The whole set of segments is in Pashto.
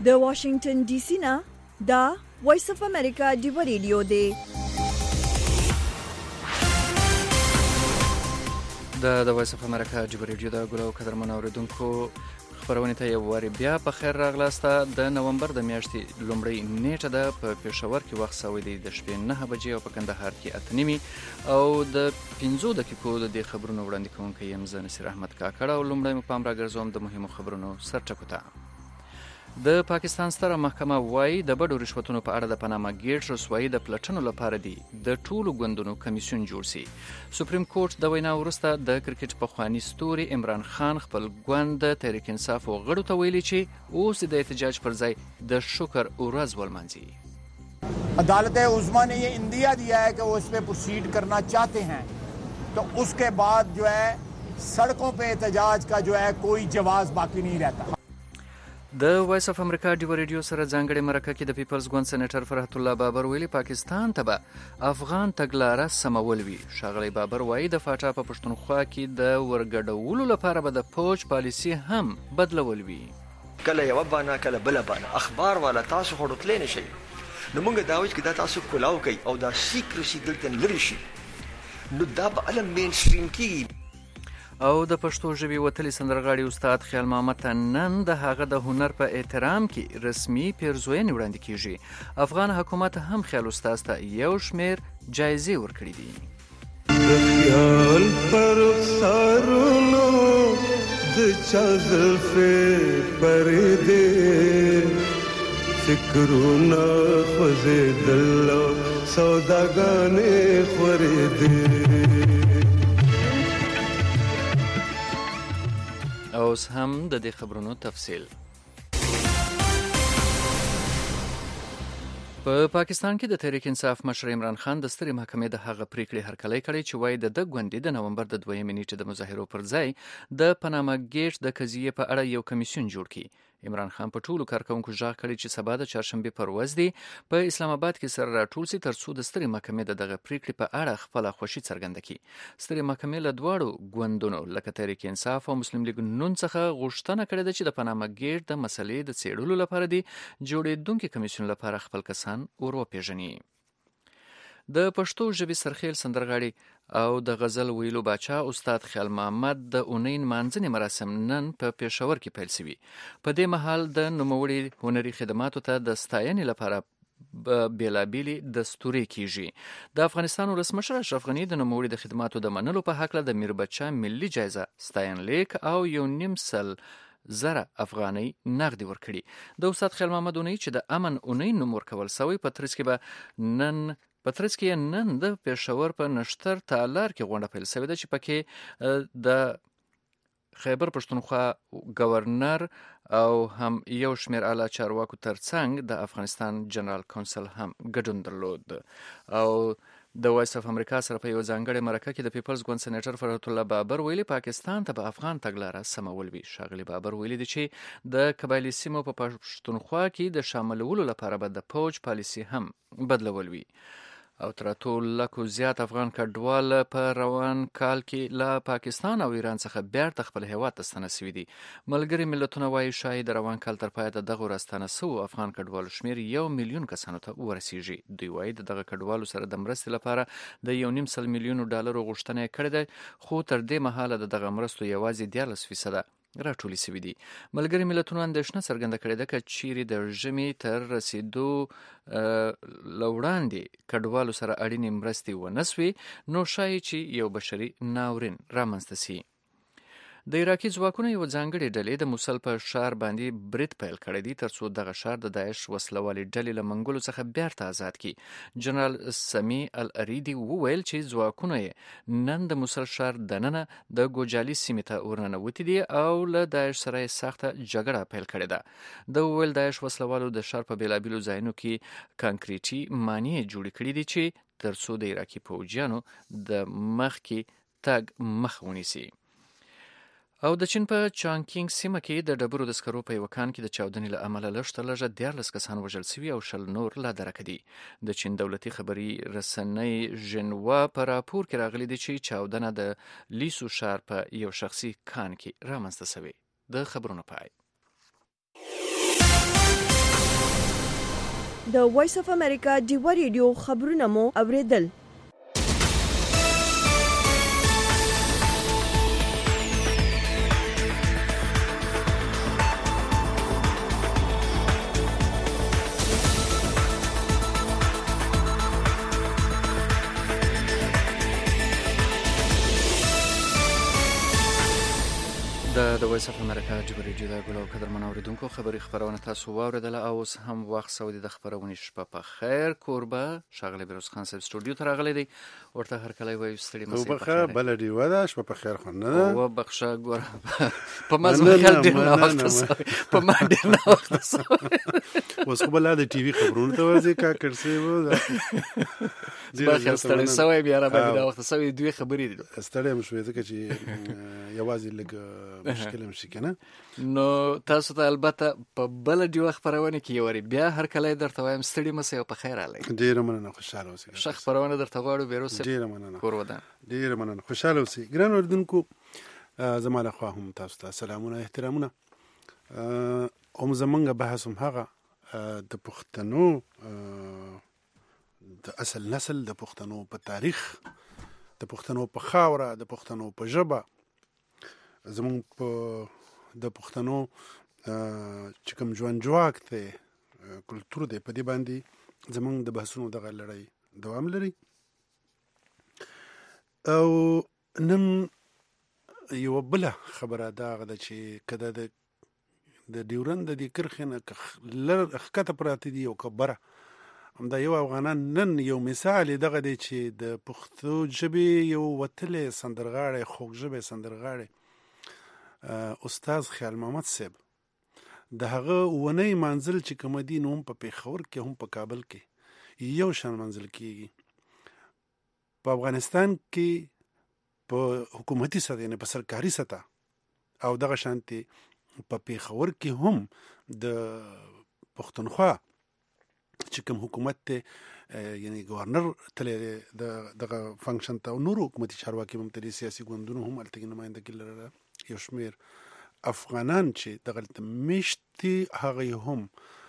د واشنگټن ډي سي نه دا وایس اف امریکا دی ریډیو دی. د وایس اف امریکا دی ریډیو د ګلو قدرمن اوریدونکو خبرونه ته یو واری بیا په خیر راغلاست. د نومبر د میاشتې لومړی نیټه ده. په پېښور کې وخت سوی دی د شپې 9 بجې او په کندهار کې 8:30 او د 15 دقیقو د دې خبرونو وړاندې کوونکی یم زه نصیر احمد کاکړ او لومړی مو پام راګرځوم د مهمو خبرونو سرټکو ته. د پاکستان ستره محکمه وایي د بډو رشوتونو په اړه د پاناما ګیټ رسوایی د پلټنو لپاره دی د ټولو ګوندونو کمیسیون جوړ شي. سپریم کورټ د وینا وروسته د کرکټ پخوانی ستوري عمران خان خپل ګوند تحریک انصاف او غړو ته ویلي چې اوس د احتجاج پر ځای د شکر ورځ ولمانځي. عدالت عظما نے یہ اندیا دیا ہے کہ وہ اس پہ پروسیڈ کرنا چاہتے ہیں تو اس کے بعد جو ہے سڑکوں پہ احتجاج کا جو ہے کوئی جواز باقی نہیں رہتا. د وایس اف امریکا دی ریډیو سره ځانګړي مرکه کې د پیپلز ګوند سېنیټر فرحت الله بابر ویلي پاکستان ته به افغان تګلاره سمول وي. ښاغلی بابر وایي د فاټا په پښتونخوا کې د ورګډولو لپاره به د فوج پالیسي هم بدلول وي. کله یو بانا کله بل بانا اخبار والا تاسو هډوتلې نشي نو موږ دا وایو چې دا تاسو کولاو کوي او دا سیکریسي دلته لري شي نو دا به علم مین سټریم کې. او د پښتو ژبې وتلي سندرغاړي استاد خیال محمد ته نن د هغه د هنر په احترام کې رسمي پیرزوینې وړاندې کیږي. افغان حکومت هم خیال استاد ته یو شمیر جایزې ورکړي دي. د خیال پر سرونو د چا زلفې پردې فکرونه خوځېدل سوداګانې خورېدې. اوس هم د دې خبرونو تفصیل. په پاکستان کې د تحریک انصاف مشر عمران خان د سترې محکمې د هغه پریکړې هرکلی کړی چې وایي د ګوندې د نومبر د 2 نیټې د مظاهرو پر ځای د پاناما ګیټ د قضیې په اړه یو کمیسیون جوړ کړي. عمران خان په ټولو کارکونکو ژغ کړی چې سبا د چهارشنبې پر ورځ دی په اسلام آباد کې سره راټول شي ترڅو د سترې محکمې د دغه پریکړې په اړه خپل خوښي څرګنده کړي. سترې محکمې له دواړو ګوندونو لکه تحریک انصاف او مسلم لیگ نون څخه غوښتنه کړې ده چې د پاناما ګیټ د مسلې د څېړلو لپاره دی جوړېدونکي کمیسیون لپاره خپل کسان وروپېژني. د پښتو ژبې سرخیل سندرغاړي او د غزل ویلو باچا استاد خیال محمد د اونۍ نمانځنې مراسم نن په پېښور کې پیل شوي. په دې مهال د نوموړي هنري خدماتو ته د ستاینې لپاره بېلابېلې دستورې کیږي. د افغانستان ولسمشر اشرف غني د نوموړي د خدماتو د منلو په هکله د میربچه ملي جایزه ستاینلیک او 1.5 افغانۍ نغدي ورکړي. د استاد خیال محمد اونۍ چې د امن اونۍ نوم ورکول شوی په ترڅ کې نن د پېښور په نښتر تالار کې غونډه پیل شوې ده چې پکې د خیبر پښتونخوا گورنر او هم یو شمیر اعلی چارواکو ترڅنګ د افغانستان جنرال کونسل هم ګډون درلود. او د وایس اف امریکا سره په یو ځانګړې مرکه کې د پیپلز ګوند سېنیټر فرحت الله بابر ویلي پاکستان ته به افغان تګلاره سمول وي. ښاغلی بابر ویلي دي چې د قبایلي سیمو په پښتونخوا کې د شاملولو لپاره به د فوج پالیسي هم بدلول وي. او تر اتو لکو زیات افغان کډوال په روان کال کې له پاکستان او ایران څخه بیرته خپل هیواد ته ستنه شوي دي. ملګري ملتونه وایي شاید د روان کال تر پایه د دغو راستنه شوو افغان کډوالو شمیر 1 میلیون کسانو ته ورسیږي. دوی وایي د دغه کډوالو سره د مرستې لپاره د 1.5 میلیون ډالرو غوښتنه یې کړې ده خو تر دې مهاله د دغه مرستو یوازې 14% راټولې شوي دي. ملګري ملتونو اندېښنه څرګنده کړې ده که چیرې د ژمي تر رسیدو له وړاندې کډوالو سره اړینې مرستې ونه سوې نو ښایي چې یو بشري ناورین رامنځته شي. د عراقي ځواکونو یو ځانګړې ډلې د موسل په ښار باندې برید پیل کړی دی ترڅو دغه ښار د داعش وسلوالې ډلې له منګولو څخه بیرته آزاد کړي. جنرال سمی الاریدي وویل چې ځواکونه یې نن د موسل ښار دننه د ګوجالي سیمې ته ورننوتي دي او له داعش سره یې سخته جګړه پیل کړې ده. د وویل داعش وسلوالو د ښار په بېلابېلو ځایونو کې کانکریټي مانیې جوړې کړې دي چې ترڅو د عراقي پوځیانو د مخکې تګ مخ ونیسي. او د چین په چانکینګ سیمه کې د ډبرو د سکرو په یو کان کې د چاودنې له امله لږ تر لږه 14 کسان وژل شوي او 10 نور لا درکه دي. د چین دولتي خبري رسنۍ ژنوا په راپور کې راغلي دي چې چاودنه د لیسو ښار په یو شخصي کان کې رامنځته شوې. د خبرونو پای. د وایس اف امریکا ډیوا ریډیو خبرونه مو اوریدل. د وایس اف امریکا ډیوا ریډیو د ګلو قدرمن اوریدونکو خبري خبرونه تاسو واوریدله او اوس هم وخت سعودي د خبرونې شپه په خیر. کوربه شغله بیروز خان صاحب استودیو ته راغلی دی، ورته هر کله وایي ستړي مسئله په خیر بل ډیوا ده شپه په خیر خو نه او بخښه ګور په مزه خیر ډیر نه وخت په ما ډیر نه وخت اوس خو بل د ټي وي خبرونه ته ورځي کا کړسي وو بخیر ستړي سوي بیا را باندې دا وخت سوي دوی خبرې دي ستړي مشوي ځکه چې یوازې لګ مشکل مشي کنه. نو تاسو ته البته په بل ډیو خبرونه کې یوري بیا هر کله درته وایم ستړي مسئله په خیر علي. ډیر مننه خوشاله اوسئ. شخ خبرونه درته غواړو بیروز ډیر مننه کورودان ډیر مننه خوشاله اوسئ. ګران اوردونکو زماله خو هم تاسو ته سلامونه احترامونه. هم زمونږ بحث هم هغه د پښتنو د اصل نسل د پښتنو په تاریخ د پښتنو په خاوره د پښتنو په ژبه زمونږ په د پښتنو چې کوم ژوند جواک دی کلتور دی په دې باندې زمونږ د بحثونو دغه لړۍ دوام لري. او نن یو بله خبره دا ده چې کله د ډیورند د کرښې نه ښکته پراته دي او کبره همدا یو افغانان نن یو مثال دغه دی چې د پښتو ژبې یو وتلی سندرغاړی خوږ ژبی سندرغاړی استاد خیال محمد صاحب د هغه ونی منزل چې کوم دي نو هم په پېښور کې هم په کابل کې یو شان منزل کېږي. په افغانستان کې په حکومتي سطح نه په سرکاري سطح او دغه شانتي په پېښور کې هم د پښتونخوا چې کوم حکومت ته یعنی گورنر تللی دغه فنکشن ته او نور حکومتي چارواکي هم تللی سیاسي ګوندونو هم هلته نمایندګي لرله. یو شمېر افغانان چې دغلته میشتي هغه هم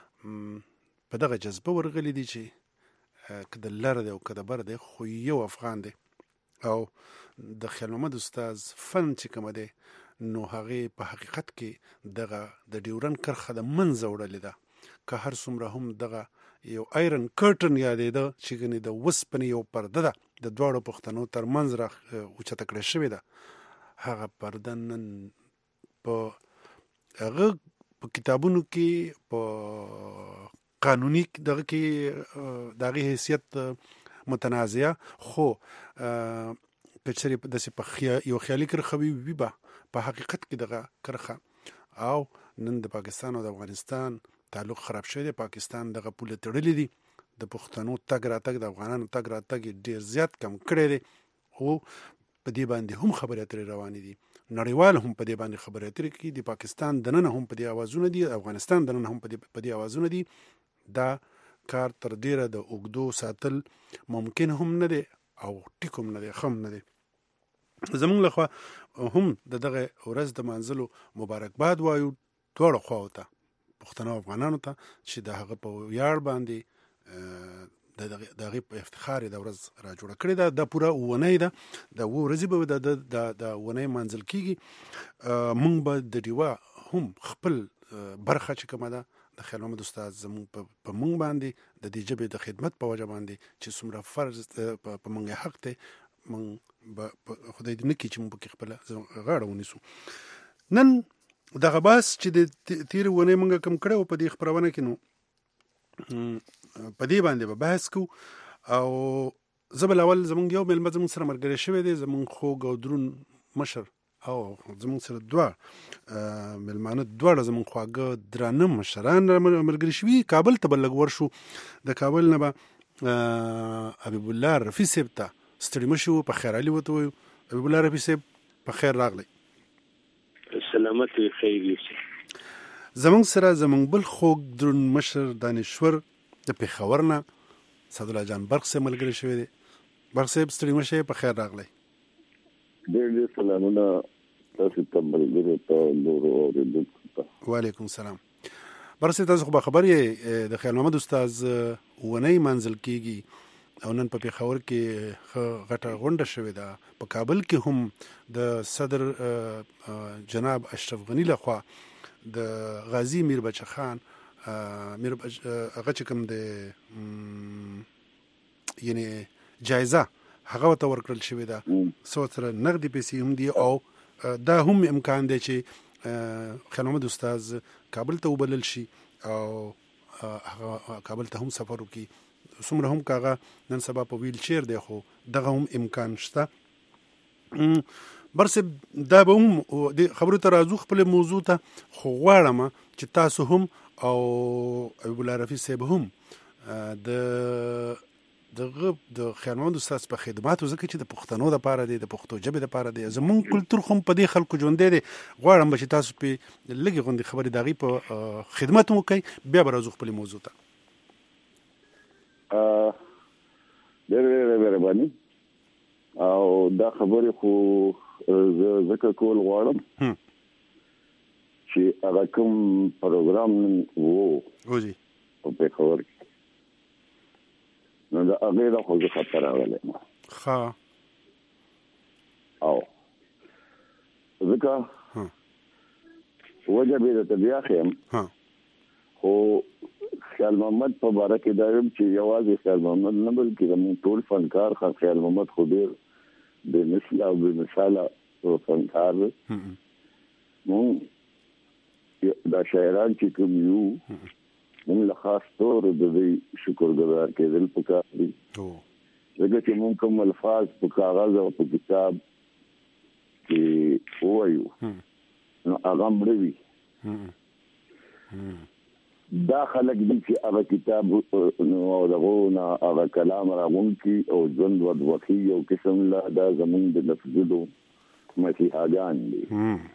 په دغه جذبه ورغلي دي چې که د لر دی او که د بر دی خو یو افغان دی. او د خیال محمد استاد فن چې کومه دی نو هغې په حقیقت کې دغه د ډیورند کرښه د منځه وړلې ده. که هر څومره هم دغه یو آیرن کرټن یادېده چې ګنې د وسپنې یو پرده ده د دواړو پښتنو تر منځ را اوچته کړې شوې ده. هغه پرده نن په هغه په کتابونو کې په قانوني دغه کې د هغې حیثیت متنازعه خو که چېرې داسې په یو خیالي کرښه وي به په حقیقت کې دغه کرښه او نن د پاکستان او د افغانستان تعلق خراب شوی دی. پاکستان دغه پوله تړلې دي، د پښتنو تګ راتګ د افغانانو تګ راتګ ډېر زیات کم کړی دی او په دې باندې هم خبرې اترې روانې دي. نړیوال هم په دې باندې خبرې اترې کوي. د پاکستان دننه هم په دې اوازونه دي، افغانستان دننه هم په دې اوازونه دي. دا کار تر ډیره د اوږدو ساتل ممکن هم نه دی او ټیک هم نه دی، ښه هم نه دی. زمونږ لخوا هم د دغه ورځ د منځلو مبارکباد وایو دواړو خواو ته، پښتنو افغانانو ته چې د هغه په ویاړ باندې د هغې په افتخار د ورځ را جوړه کړې ده. دا پوره اونۍ ده، د اووه ورځې به د اونۍ منځل کېږي. موږ به د ډیوا هم خپل برخه چې کومه ده د خیال محمد استاد زموږ په موږ باندې د دې ژبې د خدمت په وجه باندې چې څومره فرض په موږ حق دی، موږ به خدای دې نه کړي چې موږ پکې خپله غاړه ونیسو. نن دغه بحث چې د تېرې اونۍ موږ کم کړی و په دې خپرونه کې، نو په دې باندې به بحث کوو. او زه به اول زموږ یو مېلمه زموږ سره ملګری شوی دی، زموږ خوږ او دروند مشر او زموږ سره دوه مېلمانه دواړه زموږ خواږه درانه مشران ملګري شوي. کابل ته به لږ ورشو، د کابل نه به حبیب الله رفیع صاحب ته ستړي مه شو، په خیر علي ورته وایو. حبیب الله رفیع صاحب په خیر راغلی. سلامت وي، خیر یوسي. زموږ سره زموږ بل خوږ دروند مشر دانشور د پېښور نه سعدالله جان برق صاحب ملګری شوی دی. برق صاحب ستړي مه شئ، په خیر راغلی. ډېر ډېر سلامونه تاسو ته ملګرو ته نورو اورېدونکو ته. وعلیکم السلام. برسه تاسو خو خبر یې د خیال محمد استاد ونی منزل کیږي او نن په پیښور کې غټه غونډه شوې ده په کابل کې هم د صدر جناب اشرف غنی لخوا د غازی میر بچه خان میر هغه چې کوم د یعنی جایزه هغه ته ورکړل شوې ده سو سره نقدي پیسې هم دي او دا هم امکان دی چې خیال محمد استاد کابل ته وبلل شي او کابل ته هم سفر وکړي څومره هم کاغه نن سبا په ویل چیر دی خو دغه هم امکان شته برسه دا به هم د خبرو ته راځو خپل موضوع ته خو غواړم چې تاسو هم او ابو العرفي صاحب هم د خیال محمد استاد په خدماتو ځکه چې د پښتنو د پاره دی د پښتو ژبې د پاره دی زمون کلتور خو په دې خلکو ژوند دی غواړم چې تاسو په لګي غوندي خبرې داغي په خدمت مو کوي بیا به راځو خپل موضوع ته ډېر مهرباني او دا خبرې خو زکه کول غواړم چې هغه کوم پروګرام وو جی په پیښور نو دا هغه د خو خطر راغلی ها او ځکه وجه به د بیا خیم خو خیال محمد په باره کې دا یم چې یوازې خیال محمد نه بلکې زموږ ټول فنکار خیال محمد خو ډېر بې مثله او بې مثاله فنکار مونږ دا شاعران چې کوم یو مونږ له خاص طور د دې شکرګزار کېدل پکار دي ځکه چې مونږ کوم الفاظ په کاغذ او په کتاب کې وایو نو هغه مړوي دا خلک دي چې هغه کتاب نو دغه نه هغه کلام راغونکي او ژوند ودوخي او قسم لا دا زمونږ د لفظو مسیحاګان دي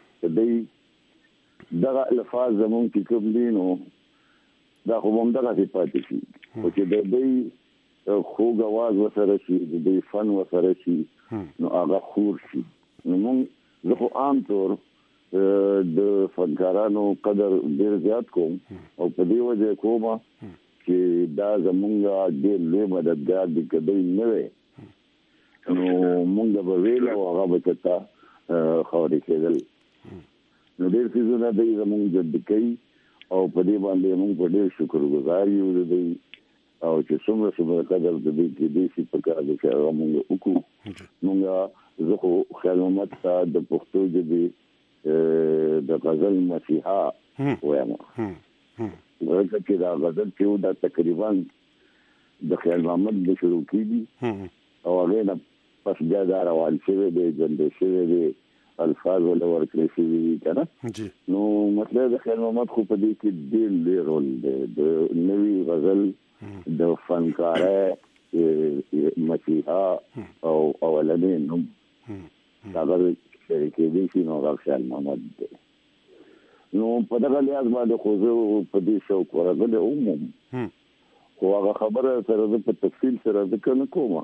چې دغه الفاظ زمونږ کې کوم دي نو دا خو هم دغه پاتې شي او چې د دې خوږ आवाज وسره شي د دې فن وسره شي نو هغه خور شي نو موږ زه خو عام طور د فنکارانو قدر ډیر زیات کوم او په دې وجه کوم چې دا زمونږ ډیر لوی مددګار دي کدی نه وي نو موږ به ویل او هغه به تا خوري کېدل نو ډیر څه نه دی زمونږ جد کوي او په دې باندې موږ په ډیر شکرګزار یو دي او چې څومره قدر د دې کې دې چې په کار دي چې هغه موږ وکړو موږ زه خو خیال محمد ته د پښتو ژبې د غزل مسیحا وایم ورته چې دا غزل چې دا تقریبا د خیال محمد د شروع کیږي او هغه نه پس بیا دا روان شوی دی ژوندی شوی دی الفاظ ولا ورکړي شوی کنه نو مطلب د خیال محمد خو په دې کې ډېر لوی رول دی د نوی غزل د فنکاره مسیحا او اولنې نوم هغه کې دې شي نو هغه خیال محمد دی نو په دغه لحاظ باندې خو زه په دې شوق ورغلی وم خو هغه خبره سره زه په تفصیل سره ذکر نه کوم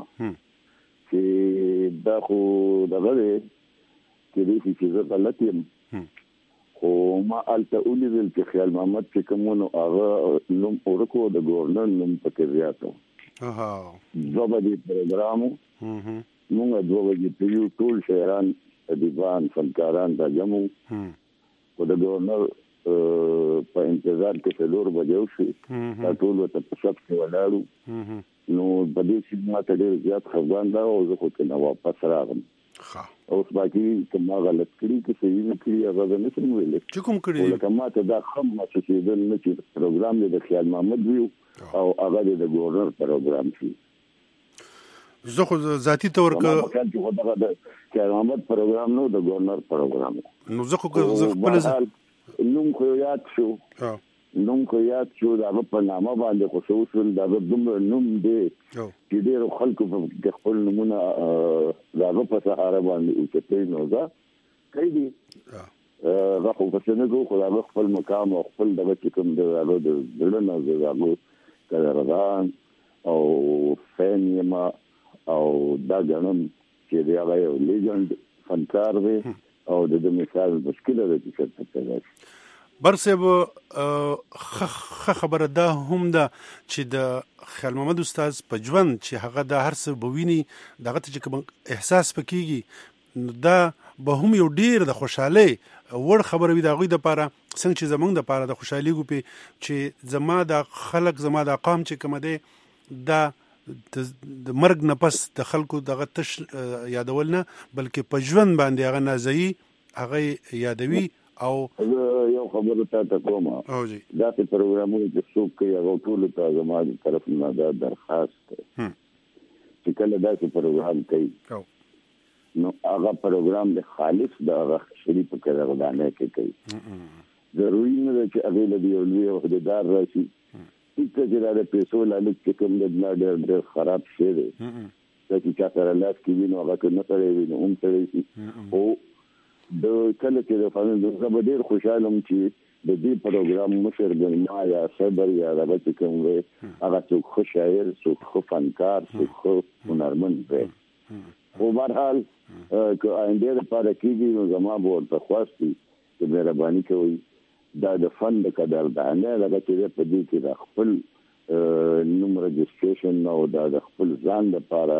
چې دا خو دغه دی کې دې چې زه غلط یم خو ما الته ولیدل چې خیال محمد چې کومونو هغه نوم ورکو د گورنر نوم پکې زیاتو دوه بجې پروګرامو موږ دوه بجې په یو ټول شاعران ادیبان فنکاران دا جمع او د گورنر په انتظار کې څلور بجې وشي دا ټول ته په شپ کې ولاړو نو په دې چې ما ته ډېر زیات خفګان دا او زه خو ته واپس راغلم اوس باقي کوم غلط کړی چې صحیح نه کړی هغه نه څنګه ویل چې کوم کړی لکه ما ته دا خم چې د نه چې پروګرام د خیال محمد ویو او هغه د گورنر پروګرام شي زه خو ذاتی تور کله چې هغه د خیال محمد پروګرام نو د گورنر پروګرام نو زه خپل نوم خو یاد شو دا په نامه باندې خو شو دا دومره نوم دی چې ډېر خلکو په خپل نمونه دا په سهار باندې اوچتې نو دا کوي دي دا خو په څنګه خو دا خپل مقام او خپل دغه کوم د زړه نه زغلو کړهان او فنیما او دا ګنم چې دی هغه یو لیجند فنکار دی او د مثال مشکله ده چې څه برصب خبره ده هم ده چې د خیال محمد استاد په ژوند چې هغه د هر څه بویني دغه ته چې کوم احساس پکېږي نو دا به هم یو ډیر د خوشحالۍ وړ خبره وي د هغوی دپاره څنګه چې زمونږ دپاره د خوشحالي ګوپې چې زما د خلک زما د قام چې کومه دی دا د مرګ نه پس د خلکو دغه تش یادول نه بلکې په ژوند باندې هغه نازوي هغه یادوي او یو خبره ته کوم دا چې پروګرامونه چې څوک کوي هغه ټول ته زما د طرف نه دا درخواست دی چې کله دا چې پروګرام کوي نو هغه پروګرام د خالص د شریف کړهدانه کې کوي ضروري نه ده چې هغه له یو لوی عہدیدار راشي چې دا د پیسو لالچ کې کوم د ډېر خراب شي دی چې چا سره لاس کې ویني هغه نه سره ویني هم سره شي او د کله چې د فنن د زبر ډیر خوشاله چې د دې پروګرام مشر ګرما یا صدر یا هغه چې کوم وي هغه څوک خو شاعر څوک خو فنکار څوک خو هنرمند دی خو بهرحال که آینده لپاره کېږي نو زما به ورته خواست وي چې مهرباني کوئ دا د فن د قدردانۍ هغه چې په دې کې د خپل نوم رجسټریشن او دا د خپل ځان لپاره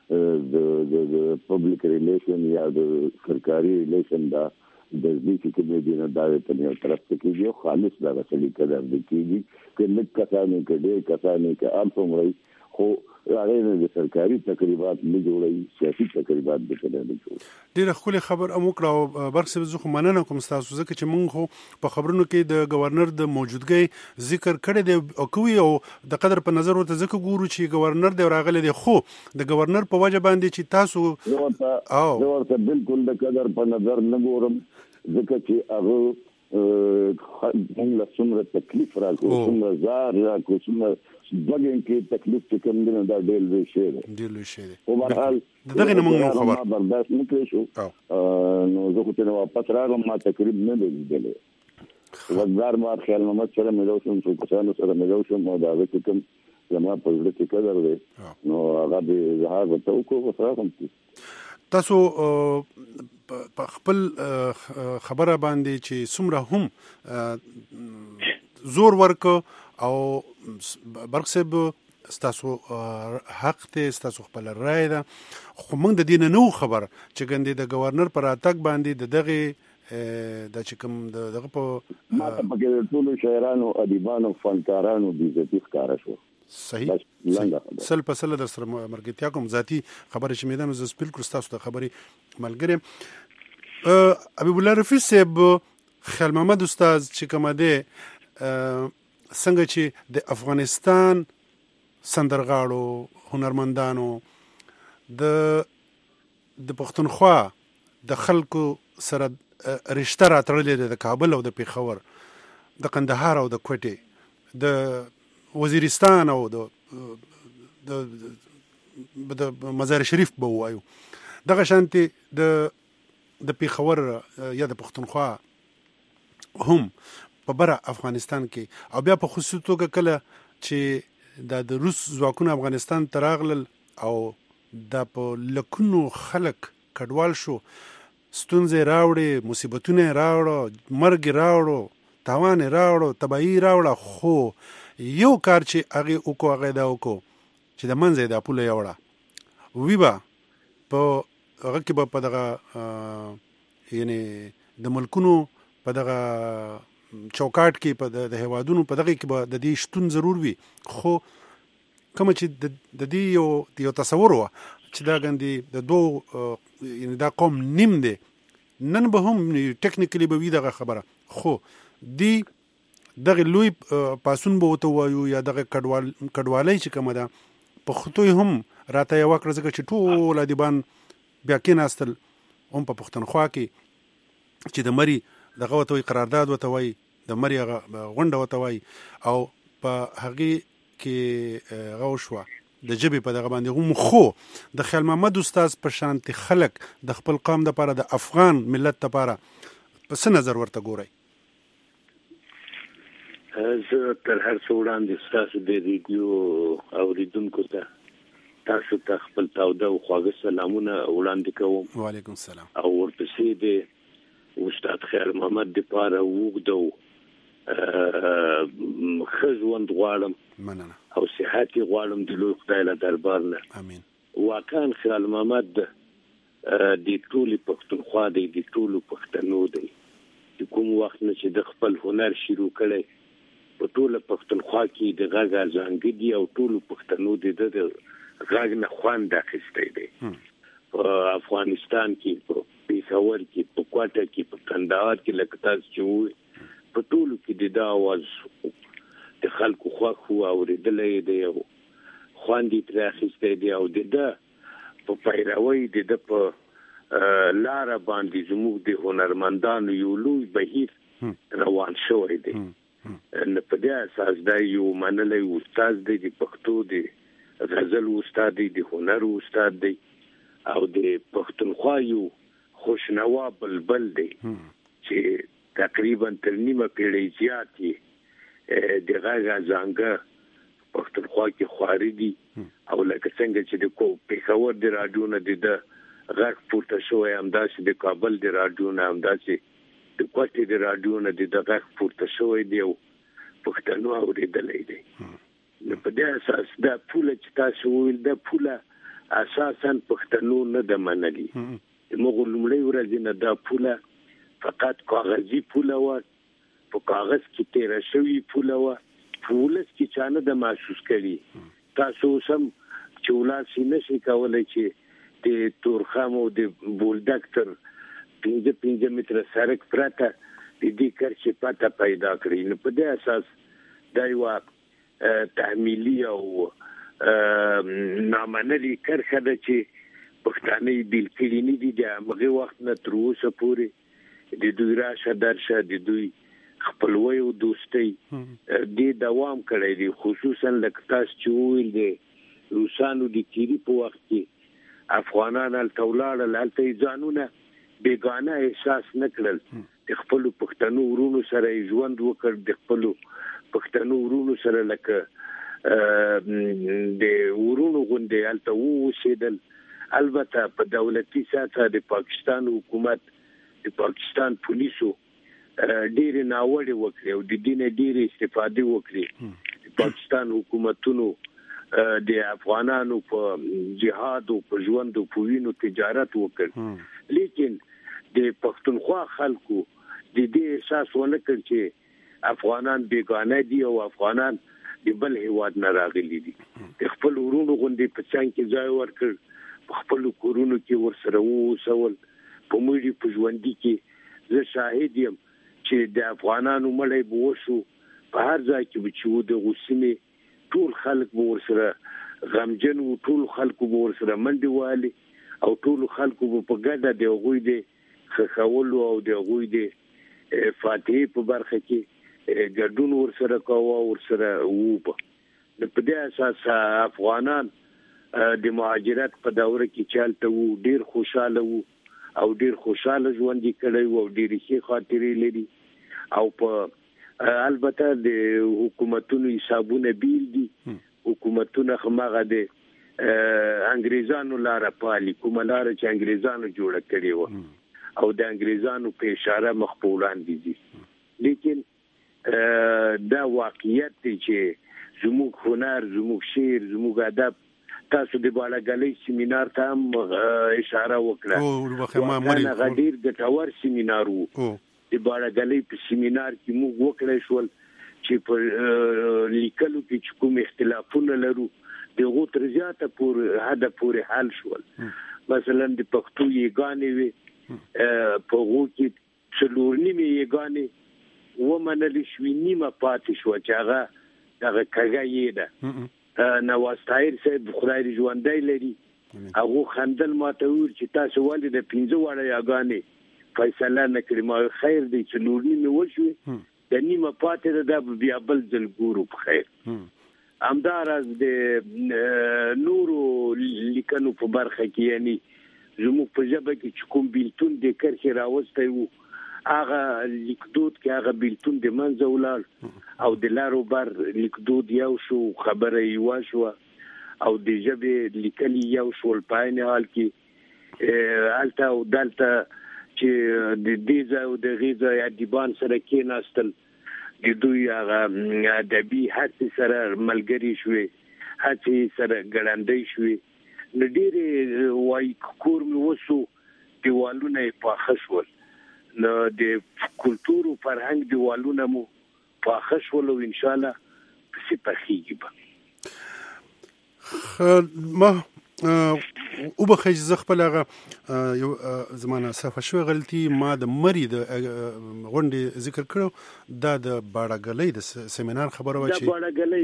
د پبلک ریلیشن یا د سرکاري ریلیشن دا د دې چې کومې دي نه دا په یو طرف کې کېږي خالص دا غسلې کړه د کېږي چې لږ کسانې کې ډېر کسانې کې عام څومره خو هغه د سرکاري تقریبات نه جوړي سیاسي تقریبات به نه جوړي ډېر خولي خبر اموکړه او برخه زه خو مننه کوم تاسو ځکه چې مونږ خو په خبرونو کې د گورنر د موجودګۍ ذکر کړی دی او کوي او د قدر په نظر ورته ځکه ګورو چې گورنر دی راغلی دی خو د گورنر په وجه باندې چې تاسو ورته بالکل د قدر په نظر نه ګورم ځکه چې هغه څنګه څومره تکلیف راکړو څومره زار راکړو څومره بګین کې تکلیف چې کوم دی دا ډېر لوی شی دی ډېر لوی شی دی او بهرحال دغه نه موږ خبر برداشت نه کړی شو نو زه خو ته واپس راغلم ما تقریب نه لیدلې وزار ما خیال محمد سره ملو شم څو کسانو سره ملو شم او دا چې کوم زما په زړه کې قدر دی نو هغه به زه ورته وکړو خو هم تاسو په خپل خبره باندې چې څومره هم زور ورکو او برخصب ستاسو حق ته ستاسو خپل رائے ده خو موږ د دین نو خبر چې ګندې د گورنر پر اتک باندې د دغه د چې کوم دغه په ما ته پکې ټول شاعرانو ادیبانو فنکارانو د عزت ښکارا شو صحیح سل په سل در سره مرګتیا کوم ذاتی خبره چې میدان ز سپیل کړ تاسو ته خبري ملګری حبیب الله رفیع صاحب خیال محمد استاد چې کومه ده څنګه چې د افغانستان سندرغاړو هنرمندانو د پښتونخوا د خلکو سره رشتہ راتړلې د کابل او د پیښور د قندهار او د کوټې د وزیرستان او د مزار شریف به وایو دغه شانتي د پیښور یا د پښتونخوا هم په بره افغانستان کې او بیا په خصوصي توګه کله چې د روس ځواکونه افغانستان ته راغلل او د په لکونو خلک کډوال شو ستونزې راوړې مصیبتونه راوړو مرګ راوړو تاوان راوړو تباہي راوړه خو یو کار چې هغه وکړو هغه دا وکړو چې د منځه د پوله یوړه وی با په هغه کې په دغه یعنی د ملکونو په دغه چوکاټ کې په د هوادونو په دغه کې به د دې شتون ضرور وي خو کوم چې د دې یو تصور و چې دا ګندې د دوه یعنی دا قوم نیم دی نن به هم ټیکنیکلی به وي دغه خبره خو دی دغه لوی پاسون به وته وایو یا دغه کډوالۍ چې کومه ده په خطوی هم راته یو وکړه ځکه چې ټول ادیبان بیا کېناستل هم په پښتونخوا کې چې د مري دغه وته وي قرارداد وته وایي د مري هغه غونډه وته وایي او په هغې کې هغه وشوه د ژبې په دغه باندې هم خو د خیال محمد استاد په شانتي خلک د خپل قام دپاره د افغان ملت دپاره په څه نظر ورته ګورئ زه تر هر څه وړاندې ستاسو د ریډیو اوریدونکو ته تاسو ته خپل تاوده او خواږه سلامونه وړاندې کوم وعلیکم السلام او ورپسې د استاد خیال محمد د پاره وګدو خزوند غواړم مننه او صحت غواړم د لوی خدای له دربار نه. امين. واقعا خیال محمد د ټولي پښتونخوا د ټولو پښتنو دی کوم وخت نه چې د خپل هنر شروع کړي په ټوله پښتونخوا کې د غږ ځانګړي دی او ټولو پښتنو د غږ نه خوند اخیستی دی. په افغانستان کې په پیښور کې په کوټه کې په کندهار کې لکه تاسو چې وایي په ټولو کې د आवाज د خلکو خو اوریدلې دی او خوندې تر اخیستی دی او د په پیروي د په لار باندې زموږ د هنرمندانو یو لوی بهیر روان شوی دی. نو په دې اساس دا یو منلې استاد دی د پښتو دی غزل استاد دی د هنر استاد دی او د پښتونخوا یو خوشنوا بلبل دی چې تقریبا تر نیمه پیړۍ زیات د غږ ځانګړي پښتونخوا کې خواري دي او لکه څنګه چې د پیښور د رادیو نه د غږ پورته شوی همداسې د کابل د رادیو نه همداسې د کوټې د رادیو نه د غږ پورته شوی دی او پښتنو اورېدلې دي. نو په دې اساس دا پوله چې تاسو ویل دا پوله اساسا پښتنو نه د منلي موږ لومړی ورځ نه دا پوله فقط کاغذي پوله و په کاغذ کې تیر شوی پوله و پولس کې چانه د محسوس کړي تاسو سم چولاسي نشي کولای چې د تورخمو د بولډک تر 5 متر سرک پراته د دې کرچې پاته پیدا کړی. نو په دې اساس دا یو تحمیلی او نامنلي کرخه ده چې پښتانه بیل کړي نه دي د هغه وخت نه تر اوسه پورې د دوی راشه درشه د دوی خپلوي او دوستي د دوام کړی دی خصوصا لکه تاسو چې ویل دي روسانو د تیری په وخت کې افغانان التولاړ لالته ځانونه بیگانه احساس نکړل د خپل پښتنو ورونو سره ژوند وکړ د خپل پښتنو ورونو سره لکه د ورونو غونډه الته وسیدل. البته په دولتي ساته د پاکستان حکومت د پاکستان پولیسو ډېر ناوړه وکړي او د دینه ډېر استفاده وکړي. پاکستان حکومتونو د افغانانو په جهاد او په ژوند او په وینو تجارت وکړ لیکن د پښتونخوا خلکو د دې احساس ونه کړ چې افغانان بیگانه دي او افغانان د بل هیواد نه راغلي دي. خپل ورونو غوندي په څنګ کې ځای ورکړ خپل کورونو کې ورسره وسول په موږ په ژوندۍ کې زه شاهد یم چې د افغانانو مړی بوشو په هر ځای کې چې و د غوسمه ټول خلک ورسره غمجن او ټول خلکو ورسره منډي والي او ټول خلکو په ګډه دی غوي دي خخول او دی غوي دي فاتحه په برخه کې ګډون ورسره کوه ورسره وو. په دې اساس افغانان د مهاجرت په دوره کې چالت وو ډیر خوشاله وو او ډیر خوشاله ژوند کړي وو ډیر ښه خاطرې لري او په البته د حکومتونو حسابونه بیل دي حکومتونه خماغه د انګريزانو لاره پالي کومه لاره چې انګريزانو جوړه کړې و او د انګريزانو په اشاره مخبولان دي لیکن دا واقعیت دی چې زموږ هنر زموږ شعر زموږ ادب تاسو د بالاګلې سیمینار ته هم اشاره وکړه او هغه غډیر ګټور سیمینار وو د بالاګلې په سیمینار کې موږ وکړې شول چې په لیکلو کې کوم اختلافونه لرو دغه تر زیاته پور هدف پورې حل شول. مثلا د پښتو یګانې وي په غو کې څلور نیمه یګانې ومنل شوې نیمه پاتې شو چې هغه کګه یې ده نواز طاهر صاحب خدای ژوندۍ لري هغه خندل ماته ور چې تاسو ولې د 15 وړه یګانې فیصله نکړې ما خیر دی چې نور نیمه وشوي د نیمه پاتې ده بیا بل ځل ګورو په خیر. همدارز د نورو لیکنو په برخه کې یعنی زموږ په ژبه کې کوم بیلتون د کرخي راوستي وو هغه لیکدود کې هغه بیلتون د منځ ولال او د لارو بر لیکدود یو شو خبره یو شو او د ژبه لیکلي یو شو په عین حال کې الته او دلته چې د دې ځای او د غیزه ادیبان سره کې ناستل د دوی هغه ادبي هڅې سره ملګري شوې، هڅې سره ګړندۍ شوې. نو ډېرې وایي کور مې وسو دیوالونه یې پاخه شول، نو د کلتور او فرهنګ دیوالونه مو پاخه شول او انشاءالله پسې پخېږي به. ما وبخښ زه خپل هغه یو زمانه صفه شوې غلطي ما د مري د غونډې ذکر کړو، دا د باړهګلۍ د سیمینار خبره و چې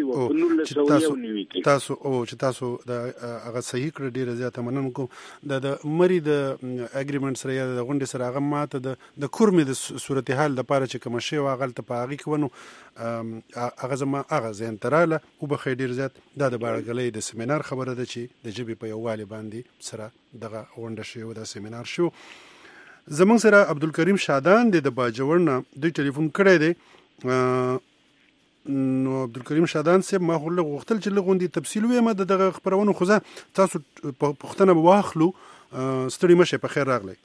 تاسو د هغه صحیح کړ، ډیره زیاته مننه کوم. د مري د اګریمنټ سره یا د غونډې سره هغه ماته د کورمې د صورتحال د پاره چې کوم شی واغلته په هغه کې ونو هغه زما هغه ځین تراله وبخښ ډیر زیات دا د باړهګلۍ د سیمینار خبره ده چې د ژبې په یووالي باندې سره دغه غونډه شوې و، دا سیمینار شو. زمونږ سره عبدالکریم شادان دی د باجوړ نه، دوی ټلیفون کړی دی. نو عبدالکریم شادان صاحب ما خو غوښتل چې لغوندې تفصیل ویم د دغه خپرونو، خو زه تاسو پوښتنه به واخلو. ستړي مشه، په خیر راغلی.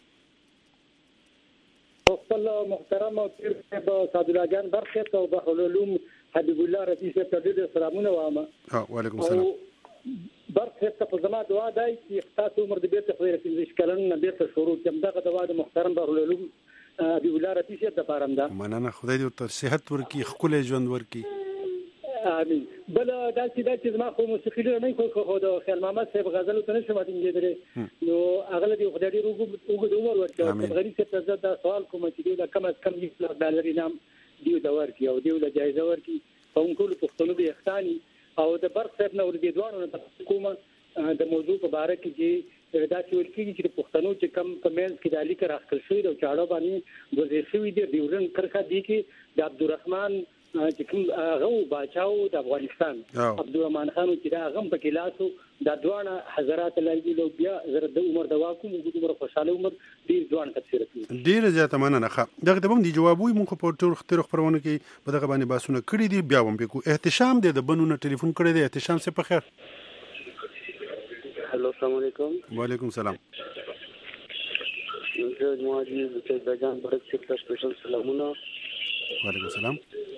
خپل محترم او پیر صاحب سعدالله جان برخیت او بحرالعلوم حبیب الله رفیع صاحب ته ډېر سلامونه وایم. وعلیکم السلام. برخیت ته په زما دعا دی چې تاسو عمر د بیرته خو 15 کلن نه بیرته شروع کړم. دغه دعا د محترم بحرالعلوم حبیب الله رفیع صاحب د پاره ده. مننه، خدای دې ورته صحت ورکړي، ښکلی ژوند ورکړي. امين. بل دا چې زما خو موسیقي نه خو د خیال محمد صاحب غزل ته نشم اتنګېدلې، نو هغه دې خدای دې وګړو عمر ورکړي. غریب څه ته دا سوال کوم چې دا کم از کم $1 انعام دی دا ورکړي او دی له جایزه ورکړي په ټول پښتنو به احساني او د برق صاحب نو د دوانو نه کومه د موضوع په اړه کې چې دا چې ورکیږي چې پښتنو چې کم په مینس کې د علی کر اخل شوی او چاړو باندې وزیر شوی دی ډیورن کرخه دی کې د عبدالرحمن چې کوم غو باچاو د افغانستان عبدالرحمن خان چې دا غم په کلاسو د دوانه حضرات لږی لو بیا زر د عمر د واکوم د عمر خوشاله عمر ډیر ځوان تفسیر کوي. ډیر زیاته مننه. دغه ته هم دی جوابوي مونږ په ټول خبرونه کې په دغه باندې باسونه کړی دی، بیا هم به کو احتشام دی د بنونه ټلیفون کړی دی. احتشام سے په خیر. हेलो अस्सलाम वालेकुम. वालेकुम सलाम. मुझे मुआजी बजान भरत से स्पेशल सलामुना. वालेकुम सलाम.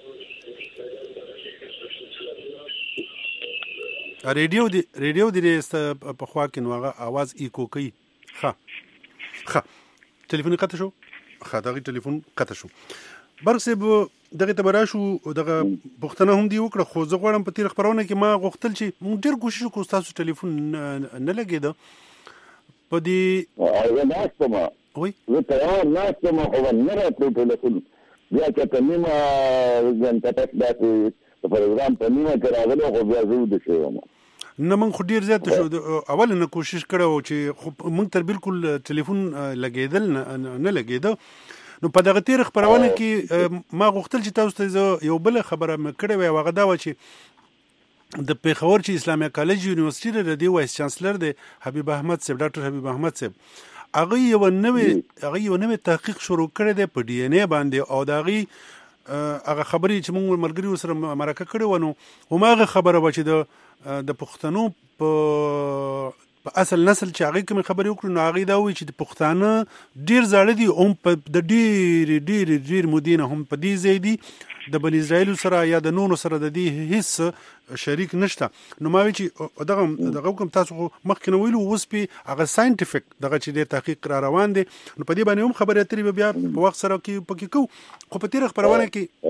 रेडियो دی په خوا کې نوغه आवाज ایکو کوي. ښه ټلیفون قطع شو. دغه ټلیفون قطع شو. برسه دغه تبراشو دغه پښتنه هم دی وکړه، خو زه غواړم په تیر خبرونه کې ما غوښتل چې موږ ډېر کوشش وکړو تاسو ټلیفون نه لګیده په دې ناستم زه تیار ناستم خو نه راته ټلیفون بیا چې په نیمه غنټه تک داسې پروګرام په نیمه کې راغلی خو بیا زه ودې شوم. نه من خو ډیر زیات شو اول نه کوشش کړو چې موږ تر بالکل ټلیفون لګیدل نه لګیده. نو په دغه تیر خبرونه کې ما غوښتل چې تاسو ته یو بل خبره کړې وای، هغه دا و چې د پیښور چې اسلامي کالج یونیورسيټي د دی وایس چانسلر دی حبیب احمد صاحب، ډاکټر حبیب احمد صاحب، هغه یو نوې تحقیق شروع کړی دی په ډي ان اے باندې او دا هغه خبرې چې موږ ملګری سره مرکه کړې ونه هماغه خبره و چې د پښتنو په اصل نسل چې هغه کوم خبرې وکړو نو هغه دا وایي چې د پښتانه ډیر زاړه دي او د ډیر مدینه هم په دې ځای دي د بنی اسرائیل سره یا د نونو سره د دې هیڅ شریک نشته. نو ما وی چې دغه کوم تاسو مخکې نو ویلو اوس په هغه ساينټیفیک دغه چې د تحقیق را روان دي نو په دې باندې هم خبرې اترې بیا په وخت سره کې پکې کو. خو په تیر خبرونه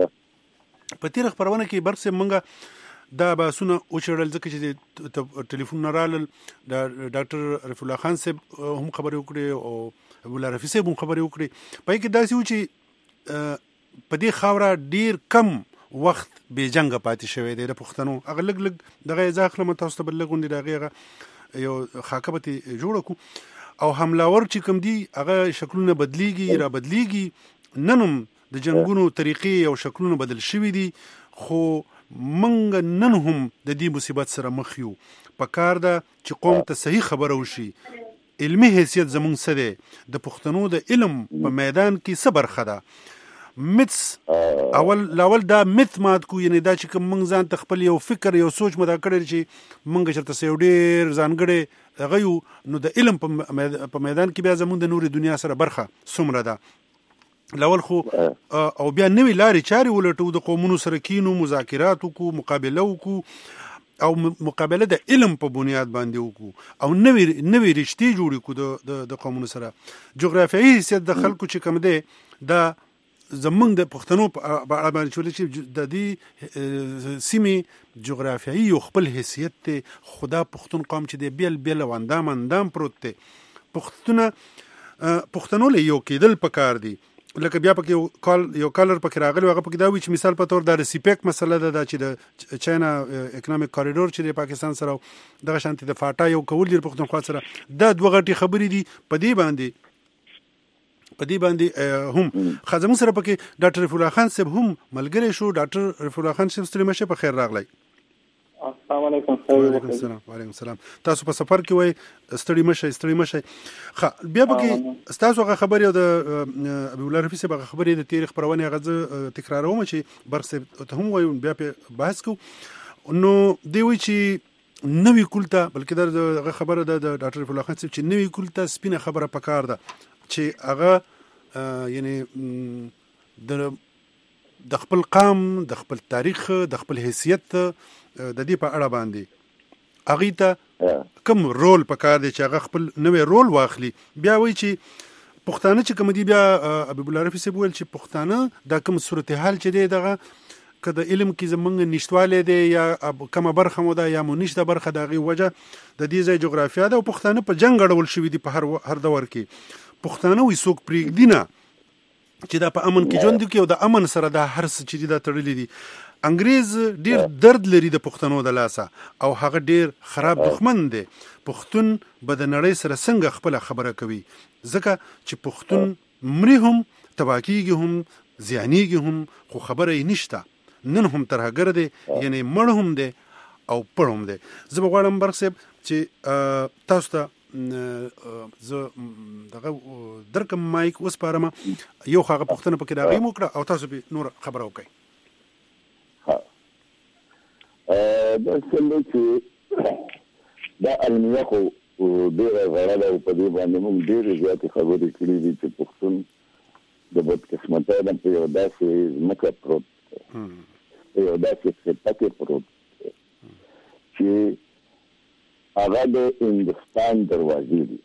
کې برسه منګه دا باسونه اوچړل ځکه چې ټلیفون نه رالل د ډاکټر رفیع الله خان صاحب هم خبرې وکړي او ابو الله رفیع صاحب هم خبرې وکړي. پای کې داسې و چې په دې خاوره ډیر کم وخت به جنگ پاتې شوی دی د پښتنو. هغه لګ دغه ځاخله متوسط بلګوندې دغه یو خاکبتي جوړ کو او حملاور چې کوم دی هغه شکلونه بدلیږي را بدلیږي. ننم د جنگونو طریقې او شکلونه بدل شوی دي، خو منګ نن هم د دې مصیبت سره مخ یو. پکار ده چې قوم ته صحیح خبره وشي. علمي حیثیت زمونږ څه دی، د پښتنو د علم په میدان کې څه برخه ده. میتس اول دا میت مات کو، یعنی دا چې کوم موږ ځان ته خپل یو فکر یو سوچ مدا کړی چې موږ چرته یو ډیر ځانګړی غيو، نو د علم په میدان کې بیا زمونږ د نوري دنیا سره برخه څومره ده. لول خو او بیا نوې لارې چارې ولټو د قومونو سره کینو مذاکرات وکړو مقابله وکړو او مقابله د علم په بنیاد باندې وکړو او نوې رشتې جوړې کړو د قومونو سره. جغرافیایي حیثیت د خلکو چې کوم دی دا زمونږ د پښتنو په اړه باندې چې د دې سیمې جغرافیایي یو خپل حیثیت دی. خدا پښتون قوم چې دی بیل او اندام پروت دی. پښتنو له یو کېدل پکار دی. لکه بیا پکې یو کالر پکې راغلی هغه پکې دا وی چې مثال په تور د ریسیپیک مسله ده چې د چاینا اکونومیک کوریډور چې د پاکستان سره دغه شانتي د فاټا یو کول دی پښتونخوا سره دا دوه غټي خبرې دي. په دې باندې هم خازمون سره پکې ډاکټر رفیع الله خان صاحب هم ملګری شو. ډاکټر رفیع الله خان صاحب ستړي مشه په خیر راغلی. السلام علیکم. وعلیکم السلام. تاسو په سفر کې وای ستړي مشه. بیا پکې تاسو هغه خبرې د ابي الله رفیع صاحب خبرې د تاریخ پرونه غزه تکراروم چې برخ ته هم وای بیا په بحث کو نو دی وی چې نوې کولته بلکې د خبره د ډاکټر رفیع الله خان صاحب چې نوې کولته سپینه خبره پکار ده چې هغه یعنی د خپل قام د خپل تاریخ د خپل حیثیت د دې په اړه باندې هغه ته کوم رول پکار دی چې هغه خپل نوې رول واخلي. بیا وایي چې پښتانه چې کوم دی بیا ابي الله رفیع صاحب ویل چې پښتانه دا کوم صورتحال چې دی دغه کله علم کې زمونږ نشټواله دی یا کومه برخه مو ده یا مو نشته برخه دغه وجه د دې ځای جغرافیا ده او پښتانه په جنگ اړول شوی دی په هر دور کې. پښتانه وي څوک پرېږدي نه چې دا په امن کې ژوند کوي او د امن سره دا هر څه چې دا تړلې دي. انګريز ډیر درد لري د پښتنو د لاسه او هغه ډیر خراب دښمن دی. پښتون به د نړۍ سره څنګه خپل خبره کوي ځکه چې پښتون مری هم تباکیږي هم زیانیږي هم خو خبره یې نشته. نن هم ترهګر دی یعنی مړ هم دی او پړ هم دی. زه به غواړم برخ صاحب چې تاسو ته زه دغه درکم مایک وسپارم یو هغه پښتنه پکې راغی مو کړه او تاسو به نور خبره وکړئ. دا څنګه چې دا علمي خو ډېر غوړه ده او په دې باندې موږ ډېر زیات خبرې کړې دي چې پښتون د بدقسمتۍ نه په یو داسې ځمکه پروت یو داسې سپکې پروت چې هغه د هندوستان دروازې دي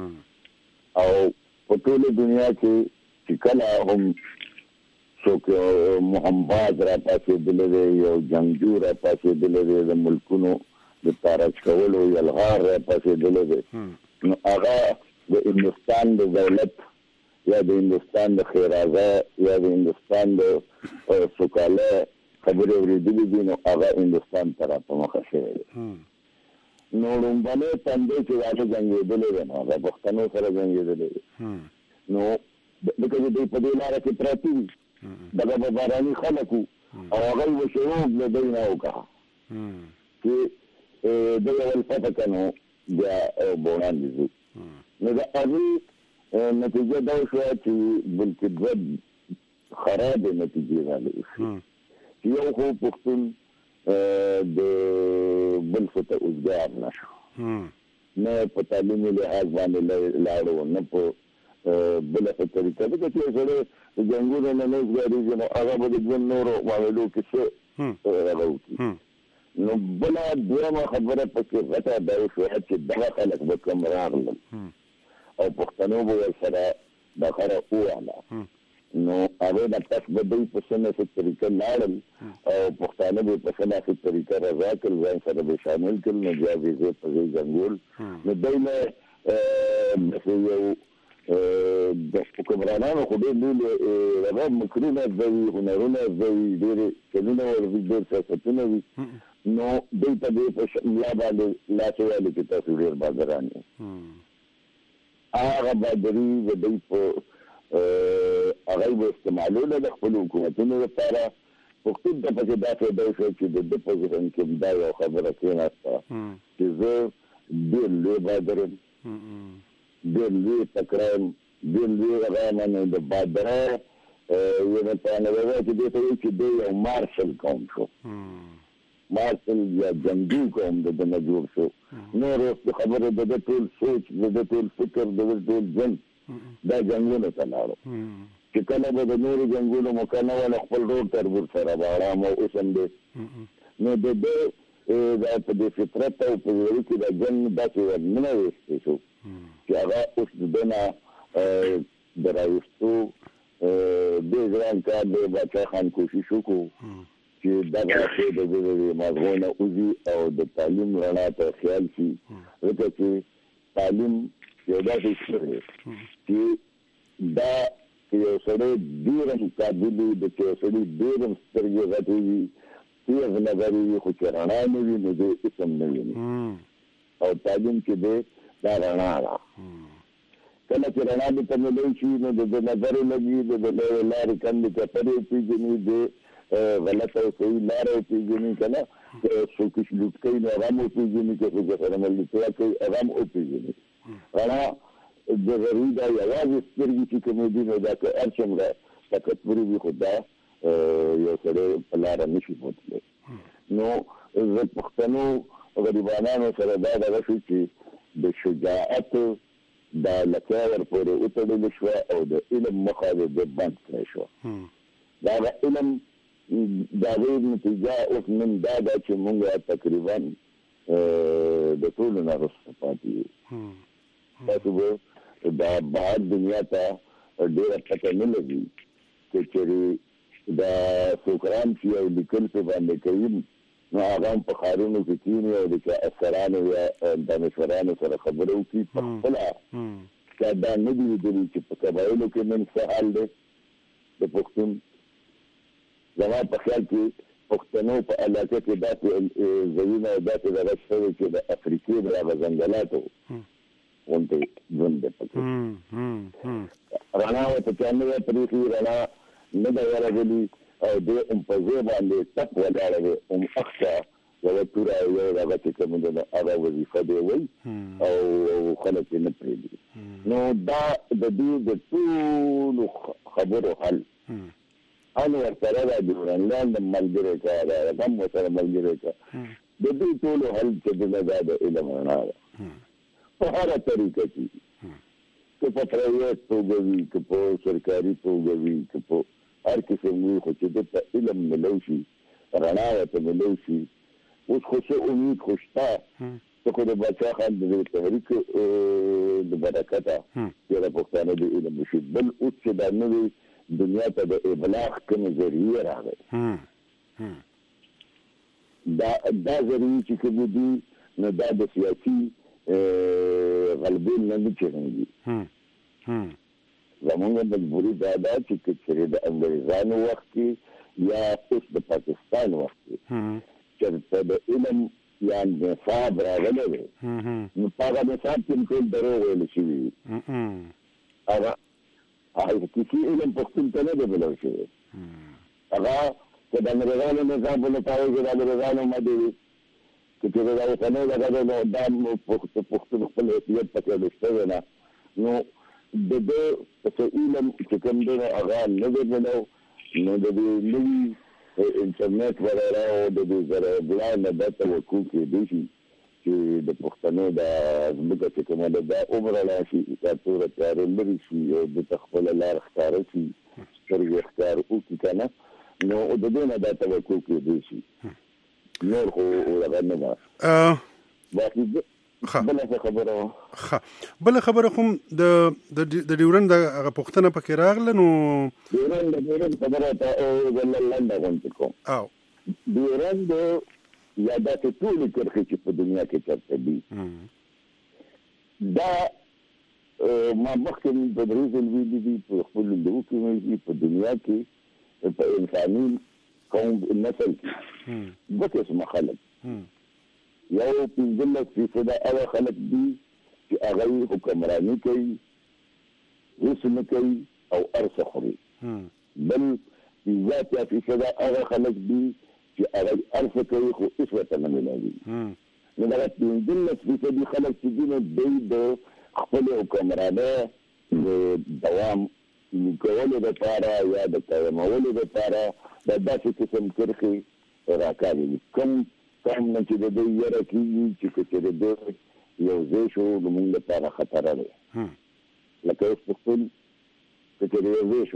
او په ټوله دنیا کې کله هم څوک محمد را پاسېدلی دی یو جنګجو را پاسېدلی دی د ملکونو د تارج کولو یلغار را پاسېدلی دی نو هغه د هندوستان د دولت یا د هندوستان د خیرازه یا د هندوستان د سوکاله خبرې اورېدلې دي نو هغه هندوستان ته راپه مخه شوی دی. نو لومبنی تندی چې هغه جنګېدلی دی نو هغه پښتنو سره جنګېدلی دی نو لکه چې دوی په دې لاره کې پراته دي دغه به باراني خلک وو او هغه یې وشروب له دوی نه وکړه چې دوی اول فتح که نو بیا بوړاندې ځو نو د هغې نتیجه دا شوه چې بلکې دوه خرابې نتیجې راغلې شوې چې یو خو پښتون د بل څه ته اوزګار نه شو نه په تعلیمي لحاظ باندې لاړو نه په بله څه طریقه ځکه چې یو سړی د جنګونو نه نه اوزګارېږي نو هغه به د ژوند نورو معاملو کې څه هغه وکړي. نو بله دویمه خبره پکې غټه دا شوه چې دغه خلک به کوم راغلل او پښتنو به ورسره دا خره وواله نو هغوی نه پس به دوی په څه نه څه طریقه لاړل او پښتانه به په څه نه څه طریقه رضا کړل ځان سره به شامل کړل نو بیا به ځای په ځای جنګول نو دوی نه داسې یو د حکمرانانو خو ډېر لوی هغه مکرونه زده وي هنرونه زده وي ډېرې چلونه ورځي ډېر سیاستونه وي نو دوی په دې په ملا باندې لاس ویلې چې تاسو ډېر بادران یې هغه بادري د دوی په هغه به استعمالوله د خپلو حکومتونو لپاره پښتون ته پکې دا فایده وشوه چې د ده په ذهن کې دا یو خبره کېناسته چې زه ډېر لوی بادر یم ډېر لوی تکړه یم ډېر لوی هغه مانه د بادره یو متانه وایي چې دې ته وایي چې دی یو مارشل قوم شو مارشل یا جنګجو قوم د ده نه جوړ شو نور اوس خبره د ده ټول سوچ د ده ټول فکر د ده ټول ژوند دا جنګونو ته لاړو چې کله به د نورو جنګونو مکنه ولا خپل روډ تربور سره باړه مو اوسم دې نو د دې دا په دې فطرت او په ویري کې د جنګ داسې ورننه وستې شو چې هغه اوس دنه درایستو د ځان کار د بچا خان کوشش وکړو چې دا د دې مازغونه اوزي او د تعلیم رڼا ته خیال شي ځکه چې تعلیم یو داسې څه دی چې دا یو سړی ډېر مقابل د چې سړی ډېر سترګې غټوي تیز نظر وي خو چې رڼا نه وي نو د اسم نه وي او تعلیم چې دی دا رڼا ده کله چې رڼا د تملي شي نو د نظر لګي د لارې کندې ته پرې پیژني د غلط او صحیح لارې پیژني کنه څوک چې لوټ کوي نو هغه مو پیژني چې څنګه ملګرتیا کوي هغه مو پیژني رڼا د ضروري دا یوازې سترګې چې کومې دي نو دا که هر څومره تکبر وي خو دا یو سړی په لاره نشي بوتلی نو زه پښتنو غریبانانو سره دا دغه شو چې د شجاعت دا لکه ورپورې وتړل شوه او د علم مخه د بند کړی شوه دا علم دا غیر نتیجه اوس نن دا ده چې موږ تقریبا د ټولو نه وروسته پاتې یو تاسو به دا بهر دنیا ته ډېره پته نه لګي چې چېرې دا څوکران چې یو لیکل په باندې کوي نو هغه هم په ښارونو کې کښېني او د چا افسرانو یا دانشورانو سره خبرې وکړي په خپله چا دا نه دي لیدلي چې په قبایلو کې نن څه حال دی د پښتون زما په خیال کې پښتنو په علاقه کې داسې ځایونه او داسې دغه شوی چې د افریقې د هغه ځنګلاتو غوندې ژوند دی پکې رڼا ورته چا نه ده پرېښي رڼا نه ده ورغلي او دې په ځای باندې ټپ ولاړه دی اخته یوه توره یو دغه چې کوم دی نو هغه وظیفه دی وایي او خلک یې نه پرېږدي نو دا د دې د ټولو خبرو حل ورسره دا ډیورنډ ملګری کا دا رقم ورسره ملګری کا د دې ټولو حل چې دی دا د علم رڼا ده په هره طریقه کې که په پرایویټ توګه وي که په سرکاري توګه وي که په هر قسم وي خو چې د ته علم ملو شي رڼا ورته ملو شي اوس خو څه امید خو شته ته خو د باچا خان د دې تحریک د برکته چې د پښتانه د علم شي بل اوس چې دا نوې دنیا ته د ابلاغ کوم ذریعه راغی دا ذریعه چې کوم دي نو دا د سیاسي غلبین نه دي چېرېږي زمونږ مجبوري دا ده چې که چېرې د انګریزانو وخت کې یا اوس د پاکستان وخت کې چېرته د علم یا نصاب راغلی دی نو په هغه نصاب کې ټول دروغ ویل شوي هغه کسی علم پښتون ته نه دی بلل شوی هغه که د انګریزانو نظام په لپاره کې د انګریزانو مدې وي که چېرې دا اوسنی دغه دی نو دا پښتون خپل حیثیت پکې لوستی نه نو د ده په علم چې کوم دی نو هغه نه دی بلو نو د دې نوي انټرنیټ وغیره او د دې سره بلا نه دا توقع کېدی شي چې د پښتنو د ځمکه چې کومه ده دا ومرله شي دا توره تیارې لرې شي او دته خپله لار ښکاره شي سترګې ښکار وکړي که نه نو د دې نه دا توقع کېدی شي نور خو هغه نه ده باقي بله څه خبره وه بله خبره خو د ډیورنډ هغه پوښتنه پکې راغله نو ډیورنډ خبره ته لنډه غونډې کوم ډیورنډ یا داسې ټولې کرښې چې په دنیا کې چرته دي دا ما مخکې په درې ځل ویلي دي په خپلو لیدو کې مې دي په دنیا کې په انساني قوم نسل کې دوه قسمه خلک یو 15% هغه خلک دي چې هغوی حکمراني کوي هېڅ نه کوي او هر څه خوري بل 15% هغه خلک دي چې هغه هر څه کوي خو هېڅ ورته نه ملاوي نو دغه 15% خلک چې دي نو دوی د خپلې حکمرانۍ د دوام کولو دپاره یا د قیمولو دپاره د داسې قسم کرښې راکاږي کوم نه چې د دوی یره کېږي چې که چېرې دوی یو ځای شو زموږ لپاره خطره دی لکه اوس پښتون که چېرې یو ځای شو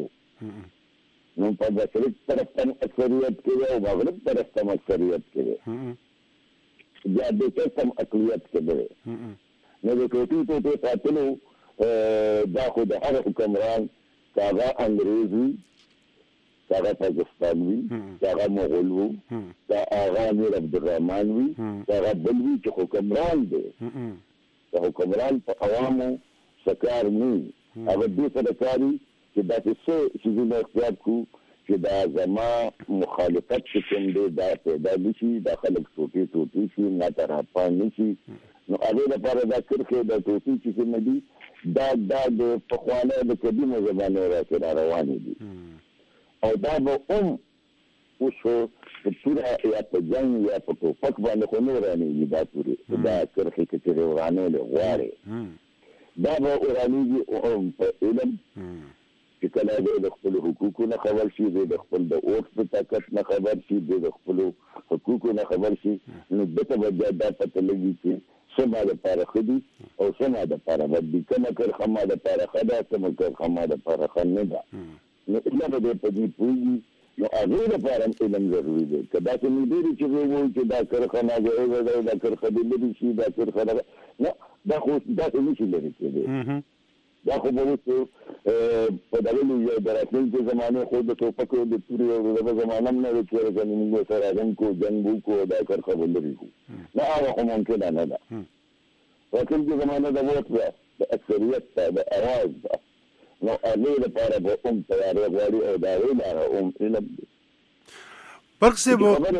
نو په مشرق طرف ته اکثریت کې او مغرب طرف ته اکثریت کې یا د څه اقلیت کې ده نو د ټوټو ساتلو دا خو د هر حکمران کاغه انګریزي کاغه پاکستاني کاغه مغول وو کاغه امیر عبدالرحمن وی کاغه بلوي چې حکمران دی د حکمران په عوامو سکار نه هغه دې سره کاری چې دا څه چې موږ اختیار کو چې دا زما مخالفت کوم دی دا پیدا نشي دا خلک ټوټي شي نه تر پاندې شي نو هغه لپاره دا کرخه د ټوټي چې نه دي دا د پخوانه د قدیمه زمانه راځي روانې دي او دا به اوسو په پورا یا په جنګ یا په ټوپک باندې خو نه رانه دا پوری دا کرخه کې ورانه له غواړي دا به ورانه په علم چې کله د خپل حقوقو نه خبر شي د خپل د اوټ په طاقت نه خبر شي د خپل حقوقو نه خبر شي نو دته به دا پته لګي چې سما د پاره خدي او سما د پاره بدي کله کر خما د پاره خدا سما کر خما د پاره خنه ده نو اله به په دې پوي نو هغه لپاره علم ضروري دی کدا چې موږ ډېر چې وایو چې دا کر خما دا کر خدي لري شي دا کر خدا نه دا خو دا نشي لري کېږي دا خو به وڅ په دغه یو دراتلونکي زمانه خو د ټوپکو د توري او د زمانه نه لري چې موږ سره راځم کو جنگ کو دا کر خبر لري نه هغه ممکن نه ده وکیل د زمانه د ووت د اکثریت د اواز نو هغه لپاره به تیاری غواړي او دا ویل علم برق صاحب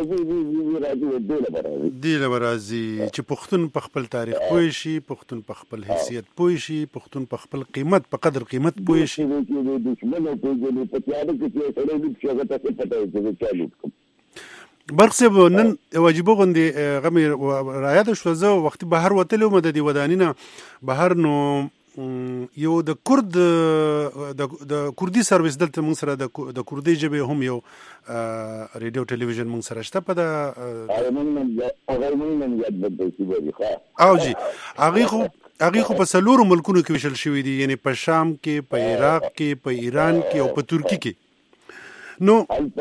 دی لبرازي چې پښتون په خپل تاریخ پوه شي پښتون په خپل حیثیت پوه شي پښتون په خپل قیمت په قدر قیمت پوه شي برق صاحب نن واجبو غوندي غمي رایات شو زه وخت بهر وتلو مددي ودانینا بهر نو یو د کورد د کوردي سرویس دلته موږ سره د کوردي ژبه هم یو ریډیو ټلویزیون موږ سره شته په د او جی هغه خو په سلورو ملکونو کې وشل شوې دي یعنی په شام کې په عراق کې په ایران کې او په ترکی کې نو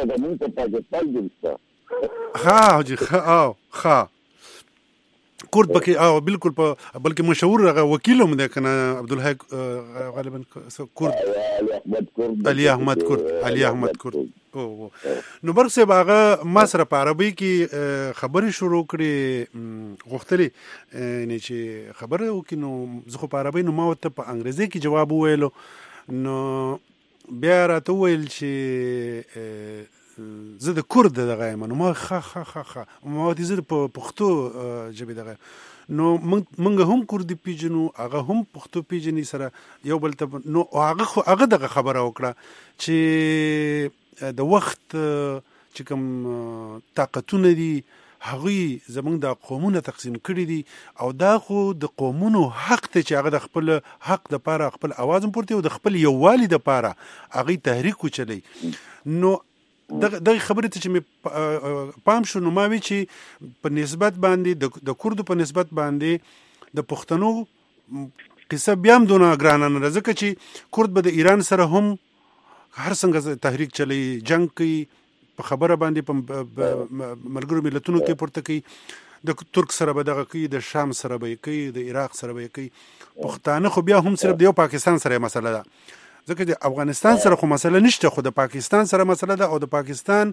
ها جی ها کورد بکی او بالکل په بلکې مشهور وکیل هم ده کنه عبدالحق غالبا کورد علي احمد کورد نو برق صاحب هغه ما سره په عربي کې خبرې شروع کړې غوښتلې نه چې خبره وکړو نو زه خو په عربي نو ما ورته په انګریزي کې جواب وویلو نو بیا راته وویل چې زه د کورد دغه یم نو ما ما دې زه په پښتو ژبه دغه نو موږ هم کوردي پیژنو هغه هم پښتو پیژني سره یو بل ته نو هغه دغه خبره وکړه چې د وخت چې کوم طاقتونه دي هغوی زمونږ د قومونو تقسیم کړي دي او دا خو د قومونو حق ته چې هغه د خپل حق د پاره خپل आवाज پورته او د خپل یووالي د پاره هغه تحریک وچلی نو دغه خبرې ته چې مې پام شو نو ما وی چې په نسبت باندې د کوردو په نسبت باندې د پښتنو قصه بیا هم دونه ګرانه نه ځکه چې کورد به د ایران سره هم هر څنګه تحریک چلی جنگ کوي په خبره باندې په ملګرو ملتونو کې پورته کوي د ترک سره به دغه کوي د شام سره به کوي د عراق سره به کوي پښتانه خو بیا هم صرف د یو پاکستان سره مسله ده ځکه د افغانستان سره خو مسله نشته خو د پاکستان سره مسله ده او د پاکستان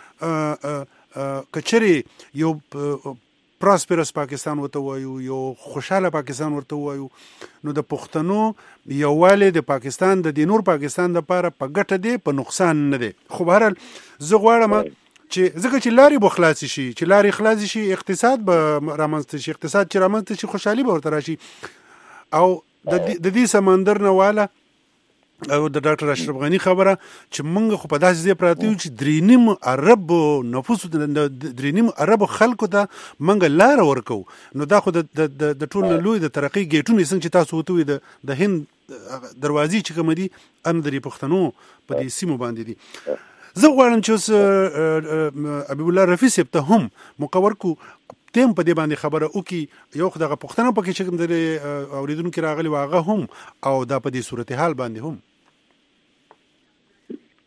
کچري یو پراسپرس پاکستان ورته وایو یو خوشاله پاکستان ورته وایو نو د پښتنو یووالی د پاکستان د نور پاکستان لپاره په ګټه دی په نقصان نه دی خو بهرحال زه غواړم چې ځکه چې لارې به خلاصې شي چې لارې خلاصې شي اقتصاد به رامنځته شي اقتصاد چې رامنځته شي خوشحالي به ورته راشي او د دې سمندر نه واله او د ډاکټر اشرف غنی خبره چې موږ خو په داسې ځای پراته یو چې درېنیم عربو نفوسو درېنیم عربو خلکو ته موږ لاره ورکو نو دا خو د ټول نه لوی د ترقۍ ګیټونه څنګه چې تاسو وته وي د هند دروازې چې کوم دي ان د پښتنو په دې سیمو باندې دي زه غواړم چې اوس حبیب الله رفیع صاحب ته هم مقور کو تیم په دې باندې خبره وکي یو خدغه پښتنه پکې چې کوم د اوریدونکو راغلي واغه هم او دا په دې صورتحال باندې هم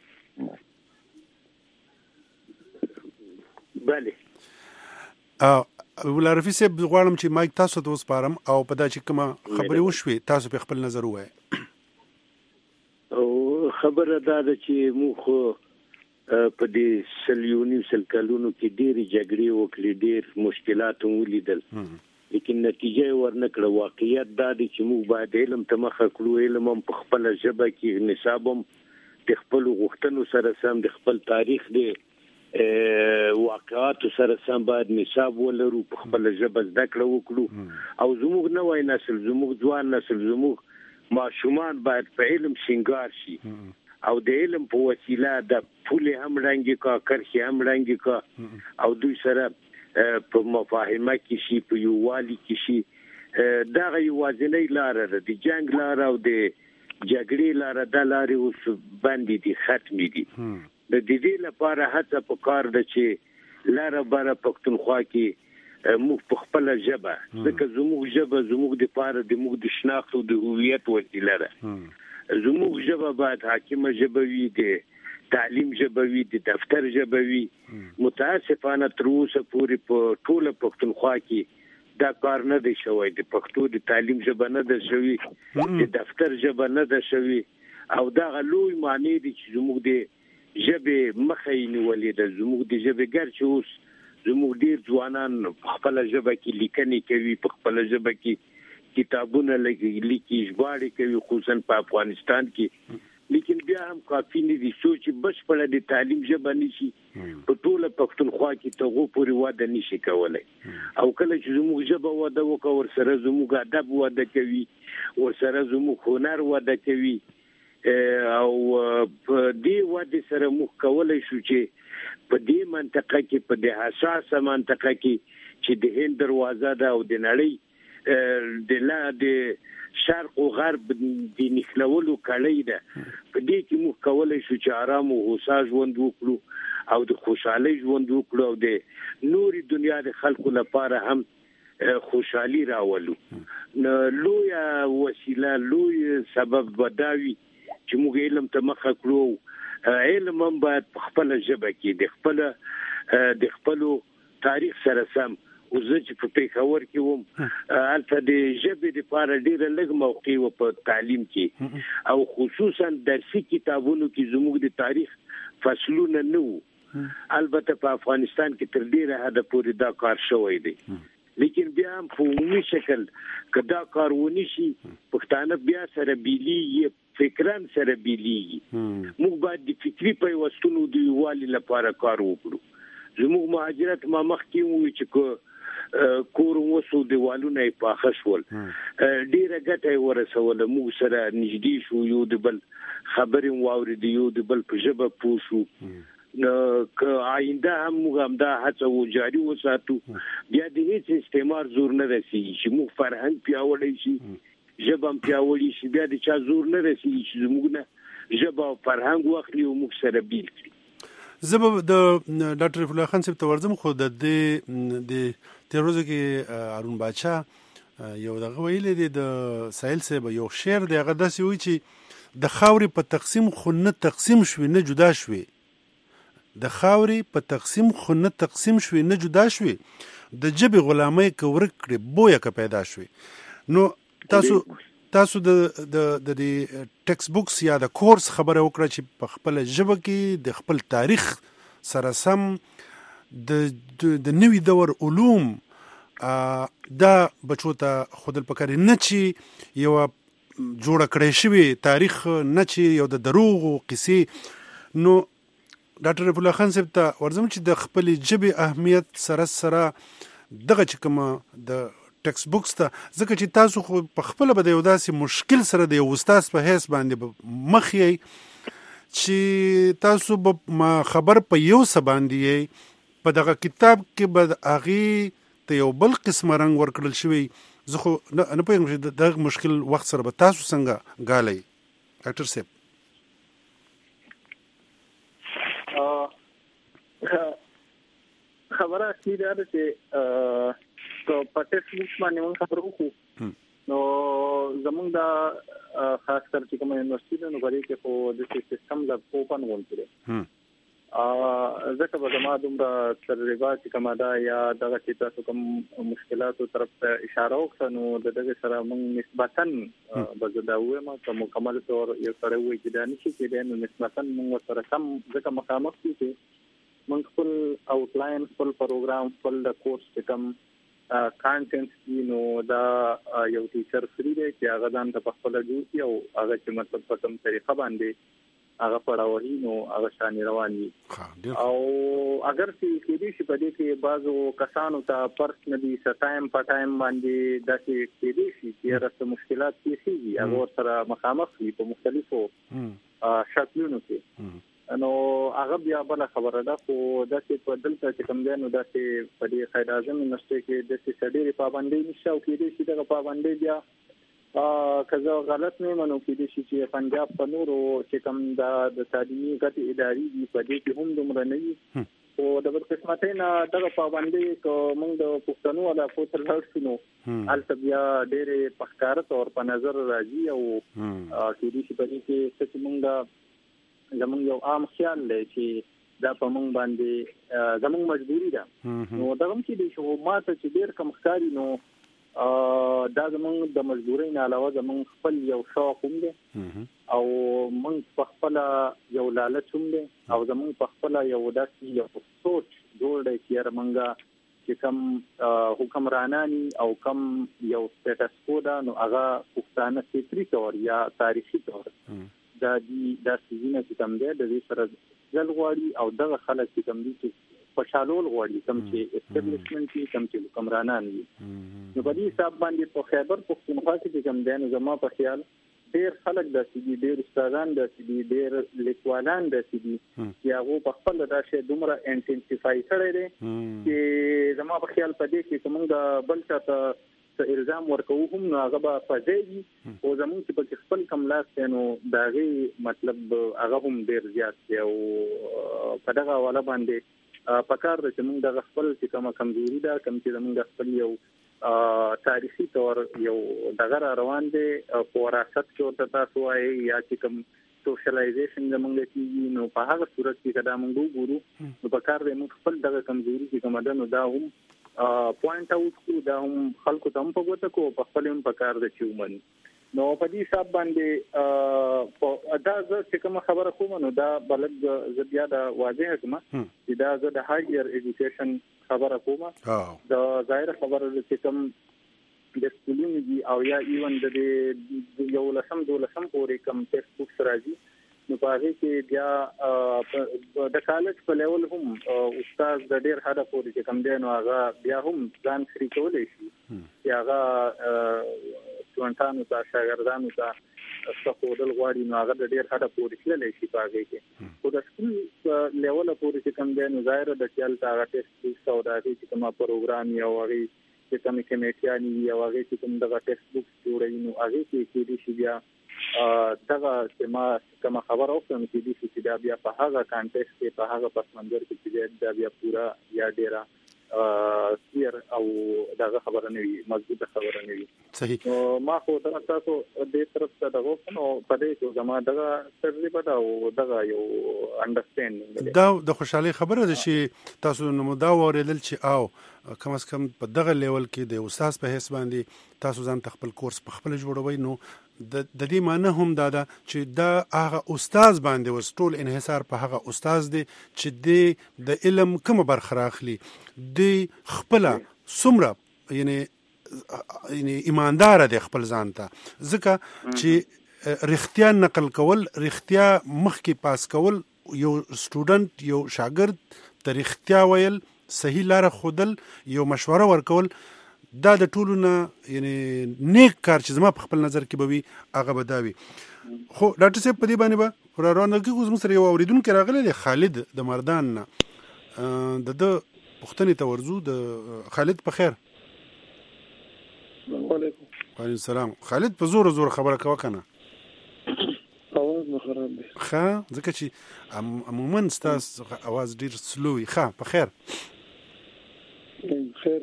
بله ولارفي صاحب غواړم چې مایک تاسو ته وسپارم او په دا چې کومه خبرې وشوي تاسو په خپل نظر وایي. او خبره دا ده چې موږ په دې سل کلونو کې ډېرې جګړې وکړې، ډېر مشکلات ولیدل، لیکن نتیجه ورنکړه. واقعیت دا دی چې موږ باید علم ته مخه کړو، علم هم په خپل ژبه کې، نصاب هم د خپل غوښتنو سره سم، د خپل تاریخ د واقعاتو سره سم باید نصاب ولرو، په خپل ژبه زده کړه وکړو. او زموږ نوی نسل، زموږ ځوان نسل، زموږ ماشومان باید په علم سنگار شي او د علم په وسیله د پولې هم رنګ کا، کرښې هم رنګ کا، او دوی سره په مفاهمه کې شي، په یووالي کې شي. دا یوازینۍ لاره ده، د جنگ لاره او د جګړې لاره، دا لارې اوس باندې دي، ختمې دي. د دې لپاره هڅه پکار ده چې لاره بره پښتونخوا کې موږ په خپل ژبه، ځکه زموږ ژبه زموږ د پاره د موږ د شناخت او د هویت وسیله ده. زموږ ژبه باید حاکمه ژبه وي، د تعلیم ژبه وي، د دفتر ژبه وي. متاسفانه تر اوسه پورې په ټوله پښتونخوا کې دا کار نه دی شوی. د پښتو د تعلیم ژبه نه ده شوی، د دفتر ژبه نه ده شوی، او دا لوی معنی دی چې زموږ د ژبې مخه یې نیولې ده. زموږ د ژبې ګرچې اوس زموږ ډېر ځوانان په خپله ژبه کې لیکنې کوي، په خپله ژبه کې کتابونه لیکي، ژباړې کوي، خصوصا په افغانستان کې، لیکن بیا هم کافي نه دي. څو چې بشپړه د تعلیم ژبه نشي، په ټوله پښتونخوا کې تر هغو پورې وده نشي کولی. او کله چې زموږ ژبه وده وکړه، ورسره زموږ ادب وده کوي، ورسره زموږ هنر وده کوي، او په دې وده سره موږ کولی شو چې په دې منطقه کې، په دې حساسه منطقه کې چې د هند دروازه ده او د نړۍ د شرق او غرب د نښلولو کړۍ ده، په دې کې موږ کولی شو چې آرام او هوسا ژوند وکړو او د خوشحالۍ ژوند وکړو، او د نوري دنیا د خلکو لپاره هم خوشحالي راولو. لویه وسیله، لوی سبب بداوي چې موږ علم ته مخه کړو. علم هم باید په خپل ژبه کې د خپلو تاریخ سره سم. اوس چې په پېښور کې وم، هلته د ژبې لپاره ډېره لږ موقع وه په تعلیم کې، او خصوصا درسي کتابونو کې زموږ د تاریخ فصلونه نه وو. البته په افغانستان کې تر ډېره حده پورې دا کار شوی دی، لیکن بیا هم په عمومي شکل که دا کار ونشي، پښتانه بیا سره بیلیږي، فکران سره بیلیږي. موږ باید د فکري پیوستونو د یووالي لپاره کار وکړو. زموږ مهاجرت ما مخکې ووایي چې کور وسو دیوالونه یې پاخه شول، ډېره ګټه یې ورسوله، موږ سره نږدې شو، یو د بل خبرې واورېدې، یو د بل په ژبه پوه شو. که آینده هم موږ همدا هڅه جاري وساتو، بیا د هېڅ استعمار زور نه رسېږي چې موږ فرهنګ پیاوړی شي، ژبه هم پیاوړې شي، بیا د چا زور نه رسېږي چې زموږ نه ژبه او فرهنګ واخلي او موږ سره بیل کړي. زه به د ډاکټر رفیع الله خان صاحب ته ورځم، خو د تېر ورځو کې هارون باچا یو دغه ویلی دی، د ساحل صاحب یو شعر دی، هغه داسې وایي چې د خاورې په تقسیم خو نه تقسیم شوې نه جدا شوې، د خاورې په تقسیم خو نه تقسیم شوې نه جدا شوې، د ژبې غلامۍ که ورک کړې بویه که پیدا شوې. نو تاسو د ټیکس بوکس یا د کورس خبره وکړه چې په خپل ژبه کې د خپل تاریخ سره سم د نوي دور علوم دا بچو ته خودل پکاري، نه چې یو جوړه کړی شوی تاریخ، نه چې یو د دروغو قصې. نو ډاکټر رفیع الله خان صاحب ته ورځم چې د خپل ژبې اهمیت سره دغه چې کومه د ټیکس بوکس ته، ځکه چې تاسو خو په خپل به د یو داسې مشکل سره د یو استاد په حیث باندې مخ یې چې تاسو به خبر په یو څه باندې یې، په دغه کتاب کې به هغې ته یو بل قسمه رنګ ورکړل شوی. زه خو نه پوهېږم چې دغه مشکل وخت سره به تاسو څنګه ګالی ډاکټر صاحب؟ خبره اصلي دا ده چې په ټیکس بوکس باندې موږ خبرې وکړو، نو زموږ دا خاص کر چې کومه یونیورسټي ده، نو په دې کې خو د سیستم لا اوپن ول کړی، ځکه به زما دومره تجربه چې کومه ده یا دغه چې تاسو کوم مشکلاتو طرف ته اشاره وکړه نو د دغه سره موږ نسبتاً به زه دا ووایم که مکمل طور یو سړی وایي چې دا نشي کېدی نو نسبتاً موږ ورسره کم ځکه مخامخ یو چې موږ خپل آوټلاین خپل پروګرام خپل د کورس چې کوم کانټینټ دي نو دا یو ټیچر فری دی چې هغه ځان ته په خپله جوړ کړي او هغه چې مطلب په کوم طریقه باندې هغه پړاوي نو هغه شانې روان وي او اگر چې کېدای شي په دې کې بعضو کسانو ته پرسنلي ټایم په ټایم باندې داسې کېدای شي چې راته مشکلات کېږي هغه ورسره مخامخ وي په مختلفو شکلونو کې نو هغه بیا بل خبره ده خو داسې په دلته چې کوم دی نو داسې په دې قید اعظم یونیورسټۍ کې داسې ډېرې پابندۍ نشته او کېدای شي دغه پابندۍ بیا که زه غلط نه یم نو کېدای شي چې پنجاب په نورو چې کوم د تعلیمي ګټې ادارې دي په دې کې هم دومره نه وي خو د بدقسمتۍ نه دغه پابندۍ که موږ د پښتنو علاقو ته لاړ شو نو هلته بیا ډېرې په ښکاره طور په نظر راځي او کېدای شي په دې کې څه چې موږ زمونږ یو عام خیال دی چې دا په موږ باندې زمونږ مجبوري ده نو دغه هم چې دی شو ما ته چې ډېر کم ښکاري نو دا زمونږ د مجبورۍ نه علاوه زمونږ خپل یو شوق هم دی او موږ په خپله یو لالچ هم دی او زمونږ په خپله یو داسې یو سوچ جوړ دی چې یاره موږ چې کوم حکمرانانی او کم یو سټیټس کو ده نو هغه پښتانه فطري طور یا تاریخي طور دا سیزونه چې کوم دی د دې سره ځل غواړي او دغه خلک چې کوم دي چې خوشحالول غواړي کوم چې اسټابلیشمنټ وي کوم چې حکمرانان وي نو په دې حساب باندې په خیبر پښتونخوا کې چې کوم دی نو زما په خیال ډېر خلک داسې دي ډېر استادان داسې دي ډېر لیکوالان داسې دي چې هغه په خپل دا شی دومره انټنسیفای کړی دی چې زما په خیال په دې کې که موږ د بل چا ته الزام ورکوو هم نو هغه به فضای وي او زموږ چې پکې خپل کم لاس دی نو د هغې مطلب هغه هم ډېر زیات دی او په دغه حواله باندې پکار ده چې موږ دغه خپل چې کومه کمزوري ده کوم چې زموږ خپل یو تاریخي طور یو دغه را روان دی په وراثت کې ورته تاسو وایي یا چې کوم سوشلایزیشن زموږ کېږي نو په هغه صورت کې که دا موږ وګورو نو پکار دی موږ خپل دغه کمزوري چې کومه ده نو دا هم پوینټ اوټ کړو دا هم خلکو ته هم په ګوته کړو په خپل هم پکار ده چې ومني نو په دې حساب باندې دا زه چې کومه خبره کوم نو دا بلد زه بیا دا واضح کړم چې دا زه د هایر ایجوکیشن خبره کوم دا ظاهر خبره چې کوم د سکولونو دي او یا ایون د 11 پورې کوم ټیکسټ بوکس راځي نو په هغې کې بیا د کالج په لیول هم استاد د ډېر حده پورې چې کوم دی نو هغه بیا هم ځان فری کولی شي چې هغه سټوډنټانو ته شاګردانو ته څه ښودل غواړي نو هغه د ډېر حده پورې تللی شي په هغې کې خو د سکول په لیوله پورې چې کوم دی نو ظاهره ده چې هلته هغه ټیسټ بوکس او د هغې چې کومه پروګرام یا هغې چې کومې کمیټیانې وي او هغې چې کوم دغه ټیسټ بوکس جوړوي نو هغې کې کېدای شي بیا دغه چې ما کومه خبره وکړم کېدای شي چې دا بیا په هغه کانټیکسټ کې په هغه پس منظر کې چې دا بیا پوره یا ډېره کلیر او دغه خبره نه وي مضبوطه خبره نه وي صحیح نو ما خو دا تاسو دې طرف ته دغه نو په دې کې زما دغه تجربه دا او دغه یو انډرستانډینګ دا د خوشحالي خبره ده چې تاسو نو دا اوریدل چې او کم از کم په دغه لیول کې د استاد په حساب باندې تاسو ځان خپل کورس په خپل جوړوي نو د دې معنی هم دا ده چې دا هغه استاد باندې وسټول انحصار په هغه استاد دی چې د علم کوم برخه راخلي د خپل څومره یعنی ایماندار دی خپل ځان ته ځکه چې رښتیا نقل کول رښتیا مخکې پاس کول یو سټوډنټ یو شاګرد ته رښتیا ویل صحیح لار خودل یو مشوره ورکول دا د ټولو نه یعنی نیک کار چې زما په خپل نظر کې به وي هغه به دا وي خو ډاکټر صاحب په دې باندې به را روانه کې زموږ سره یو اورېدونکی راغلی دی خالد د مردان نه د ده پوښتنې ته ورځو د خالد په خیر وعلیکم السلام خالد په زور زور خبره کوه که نه اواز مو خراب دی ښه ځکه چې عموما ستاسو اواز ډېر سلو وي ښه په خیر خیر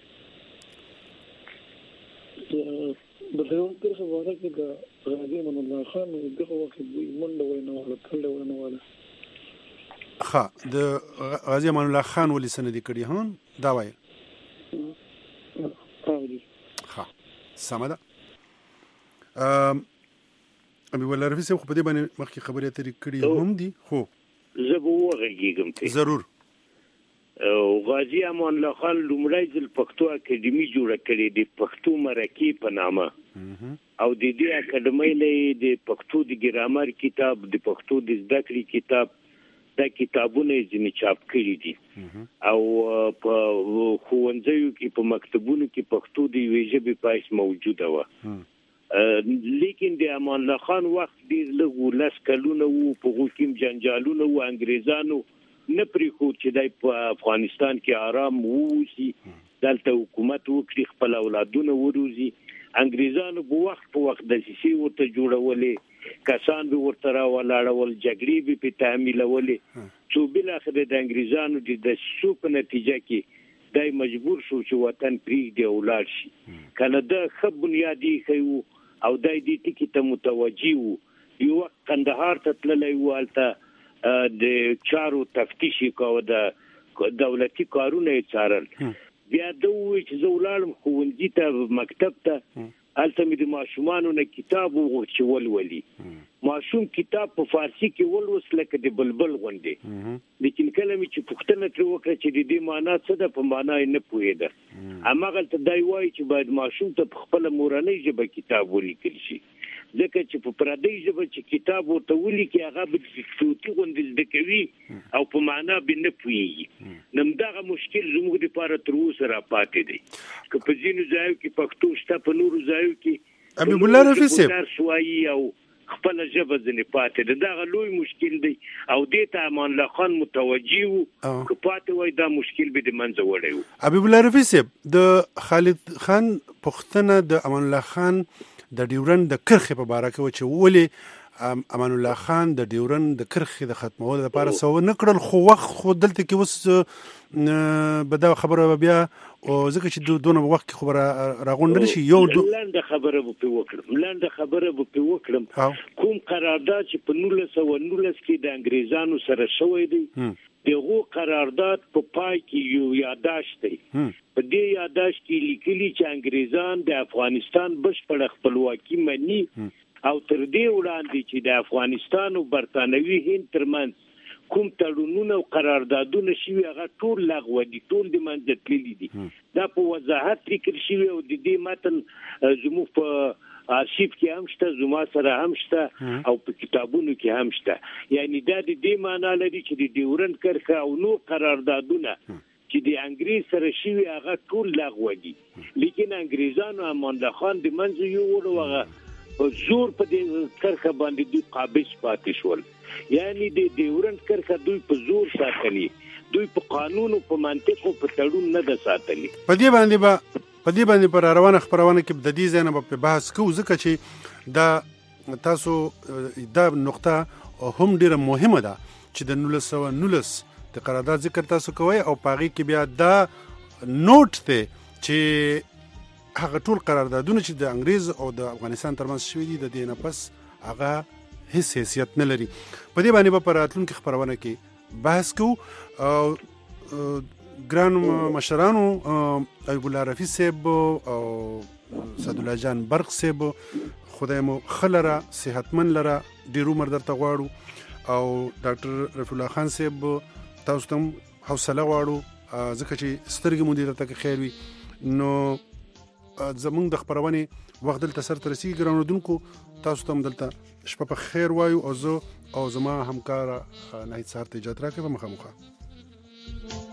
د هیوان کرخه باره کې د غازي امان الله خان دغه وخت دوی منډه وینواله تله وینواله ها د غازی امان الله خان ولې سندې کړي هون دا وایي ها سمه ده ابي ولا رفیع صاحب خو په دې باندې مخکې خبرې اترې کړي هم دي خو زه به وغږېږم ته ضرور غازی امان الله خان لومړی ځل پښتو اکاډمي جوړه کړې د پښتو مرکې په نامه او د دې اکاډمۍ له د پښتو د ګرامر کتاب د پښتو د زده کړې کتاب دا کتابونه ځینې چاپ کړي دي او په ښوونځیو کې په مکتبونو کې پښتو د یوې ژبې پایس موجوده وه لیکن د امان الله خان وخت ډېر لږ و 10 کلونه وو په هغو کې جنجالونه وو انګریزانو نه پرېښود چې دی په افغانستان کې آرام واوسي دلته حکومت وکړي خپل اولادونه وروزي انګریزانو په وخت دسیسې ورته جوړولې کسان به ورته راولاړول جګړې به پې تعمیلولې څو بالاخره د انګریزانو د دسیسو په نتیجه کې دی مجبور شو چې وطن پرېږدي او ولاړ شي کله ده ښه بنیاد ایښی و او دی دې ټکي ته متوجه و یو وخت قندهار ته تللی و هلته د چارو تفتیش یې کوه د دولتي کارونه یې څارل بیا ده ووایي چې زه ولاړم ښوونځي ته مکتب ته هلته مې د ماشومانو نه کتاب وغوښت چې ولولي ماشوم کتاب په فارسي کې ولوست لکه د بلبل غوندې لیکن کله مې چې پوښتنه ترې وکړه چې د دې معنا څه ده په معنا یې نه پوهېده هماغلته دی وایي چې باید ماشوم ته په خپله مورنۍ ژبه کتاب ولیکل شي ځکه چې په پردۍ ژبه چې کتاب ورته ولیکي هغه به صوتي غوندې زده کوي او په معنا به نه پوهېږي نو همدغه مشکل زموږ دپاره تر اوسه راپاتې دی که په ځینو ځایو کې پښتو شته په نورو ځایو کې حبیب الله رفیع صاحب درس وایي او خپله ژبه ځینې پاتې ده دغه لوی مشکل دی او دې ته امان الله خان متوجه و که پاتې وای دا مشکل به د منځه وړی و حبیب الله رفیع صاحب د خالد خان پوښتنه د امان الله خان د ډیورن د کرښې په باره کې و چې ولې امان الله خان د ډیورن د کرښې د ختمولو لپاره څه ونه کړل خو وخت خو دلته کې اوس به دا خبره بیا ځکه چې دونه وخت کې خبره راغونډل شي یو لنډه خبره به پرې وکړم کوم قرارداد چې په 1919 کې د انګریزانو سره شوی دی دغه قرارداد په پای کې یو یادداشت دی په دې یادداشت کې لیکلي چې انګریزان د افغانستان بشپړ خپلواکي مني او تر دې وړاندې چې د افغانستان او برتانوي هند ترمنځ کوم تړونونه او قراردادونه شوي هغه ټول لغوه دي ټول د منځه تللي دي دا په وضاحت لیکل شوي او د دې متن زموږ په آرشیف کې هم شته زما سره هم شته او په کتابونو کې هم شته یعنی دا د دې معنا لري چې د ډیورنډ کرښه او نور قراردادونه چې د انګریز سره شوي هغه ټول لغوه دي لیکن انګریزانو امان الله خان د منځه یووړ هغه زور په دې کرښه باندې دوی قابض پاتې شول یعنی د ډیورنډ کرښه دوی په زور ساتلي دوی په قانون او په منطق او په تړون نه ده ساتلي په دې باندې پر روانه خبرونه کې د دې ځای نه په بحث کوو ځکه چې دا تاسو دا نقطه هم ډیره مهمه ده چې د 1919 د قرارداد ذکر تاسو کوی او پاغي کې بیا دا نوٹ ته چې هغه ټول قراردادونه چې د انګریز او د افغانستان ترمنځ شوي دي د دې نه پس هغه هیڅ حیثیت نه لري په دې باندې په راتلونکي خبرونه کې بحث کوو او ګران مشرانو ایوب الله رفیع صاحب او سعد الله جان برق صاحب خدای مو خلره صحتمن لره ډیر عمر درته غواړو او ډاکټر رفیع الله خان صاحب تاسو ته حوصله غواړو ځکه چې سترګې مو دې درته خیر وي نو زمونږ د خبرونې وخت دلته سرته رسیږي ګران اردونکو تاسو ته هم دلته شپه په خیر وایو او زه او زما همکار نهید سهار ته اجازه راکړئ په مخامخ